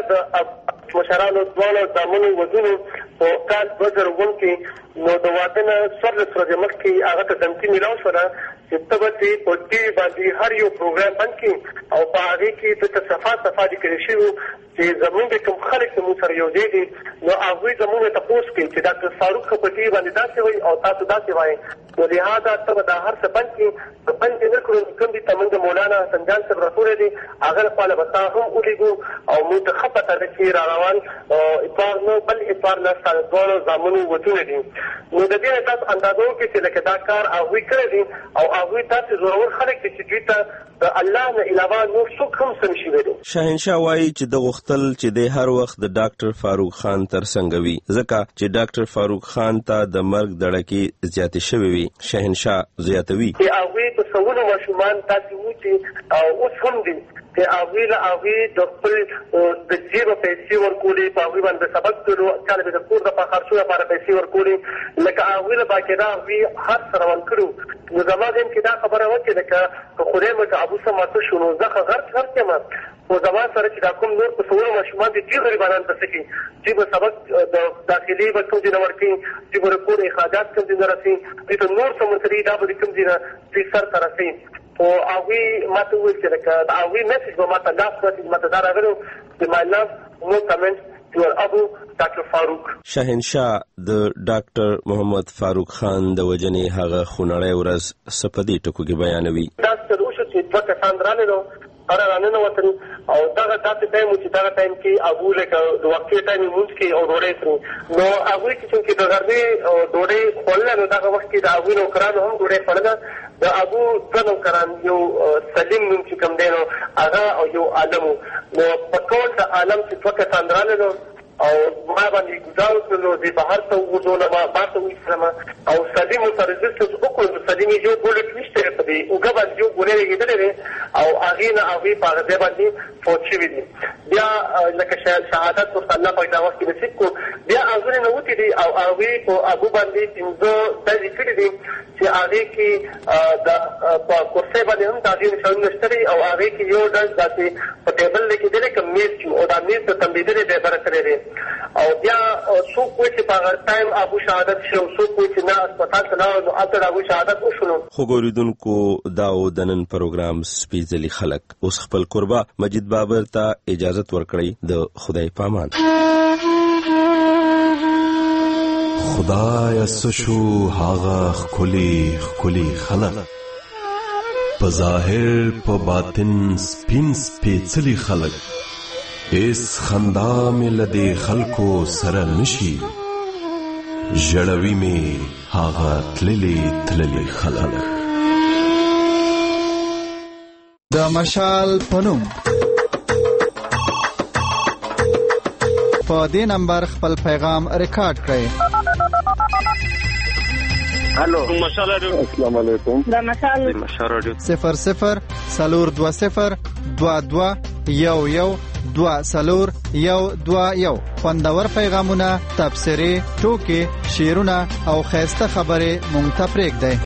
د مشرانو دواړو زامنو وزونو په کال دوه زره اووم کې نو د واده نه څوارلس ورځې مخکې هغه ته دمکي میلاو شوله چې ته به چې په ټي وي باندې هر یو پروګرام بند کړي او په هغې کې دلته صفا صفا لیکلي شوي چې زمونږ کوم خلک چې مونږ سره یو ځای دي نو هغوی زمونږ نه تپوس کوي چې ډاکټر فاروق خو په ټي وي باندې داسې وایي او تاسو داسې وایئ نو لهذا ته به دا هر څه بند کړي که بند یې نه کړو کوم دي ته موږ مولانا حسن جان صاحب راټولی دي هغه لخوا به تا هم ولیږو او موږ ته ښه پته ده چې را روان اتوار نه بل اتوار نه ستا د دواړو زامنو وتونه دي نو د دې نه تاسو اندازه وکړئ چې لکه دا کار هغوی کړی دي او هغوی داسې زورور خلک دي چې دوی ته د الله نه علاوه نور څوک هم څه نشي ویلی. شهنشاه وایي چې ده غوښتل چې دی هر وخت د ډاکټر فاروق خان تر څنګ وي ځکه چې ډاکټر فاروق خان ته د مرګ دړکې زیاتې شوې وي. شهنشاه زیاتوي چې هغوی په سلونو ماشومان داسې وو چې اوس هم دي چې هغوی له هغوی د خپل د جیبه پیسې ورکولې په هغوی باندې سبق تلو چا له د کور د خرڅو لپاره پیسې ورکولې لکه هغوی له باقاعده هغوی هر څه روان کړو نو زما ذهن کې دا خبره وه چې لکه که خدای مې که ابو څه ماته شو نو زه ښه غرق غرق یم خو زما سره چې دا کوم نور په سلونو ماشومان دي ډېر غریبانان ته څه کوي چې به سبق د داخلي به کوم ځای نه ورکوي چې به د کور اخراجات کوم ځای نه رسوي دوی ته نور څه مسلې دا به د کوم ځای نه دوی سر ته رسوي خو هغوی ما ته وویل چې لکه د هغوی میسج به ما ته لاس رسېږي ما ته دا راغلی چې my love no comment to your Abu ډاکټر فاروق. شهنشاه د ډاکټر محمد فاروق خان د وژنې هغه خونړۍ ورځ څه په دې ټکو کې بیانوي. دا څه وشو چې دوه کسان رانهلو هغه راننوتل او دغه داسې ټایم و چې دغه ټایم کې هغوی لکه د وقفې ټایم یې لمونځ کوي او ډوډۍ خوري نو هغوی چې چونکې د غرمې ډوډۍ خوړله نو دغه وخت کې د هغوی نوکرانو هم ډوډۍ خوړله د ابو دوه نوکران یو سلیم نوم چې کوم دی نو هغه او یو عالم نو په کول د عالم چې دوه کسان رانهلو او ما باندې ګزار وکړو د بهر ته وګورم ما بهر ته وېسم او سدي مترجس وکړو سدي می جو ګولټ نشته په دې او غبن جو ګولې کېدلې او هغه نه هغه په هغه باندې فوت شوی دي بیا لکه شهادت او الله په دا وخت کې نصیب کو بیا هغه نه وتی دي او هغه په ابو باندې څنګه د ذکر دي چې هغه کې د په کورسه باندې هم تاغیر شوی نشته او هغه کې یو ډز داسې په ټیبل کې دلته کوم میز او دا میز ته تمبیدلې ده برکره دي او بیا څو کوی چې په هغه ټایم ابو شهادت شو څو کوی چې نه هسپتال ته نه نو اته ابو شهادت وشو. خو ګوریدونکو دا ودنن پروګرام سپیڅلی خلک اوس خپل قربا مجید بابر ته اجازه ورکړي د خدای پامان. خدای سشو هاغه خلی خلی خلق په ظاهر په باطن سپین سپیڅلی خلق اس خندا میں لدے خلقو سره نشي جړوي می هاغه تللی تللی خلق. د مشال پنوم په دې نمبر خپل پیغام ریکارډ کړئ. الو مشال رادیو. السلام علیکم. دا مشال مشال رادیو صفر صفر سلور دو صفر دو دو یو یو دو سلور یو دو یو. خوندور پیغامونه، تبصرې، ټوکې، شعرونه او خیسته خبرې مونږ ته پرېږدئ.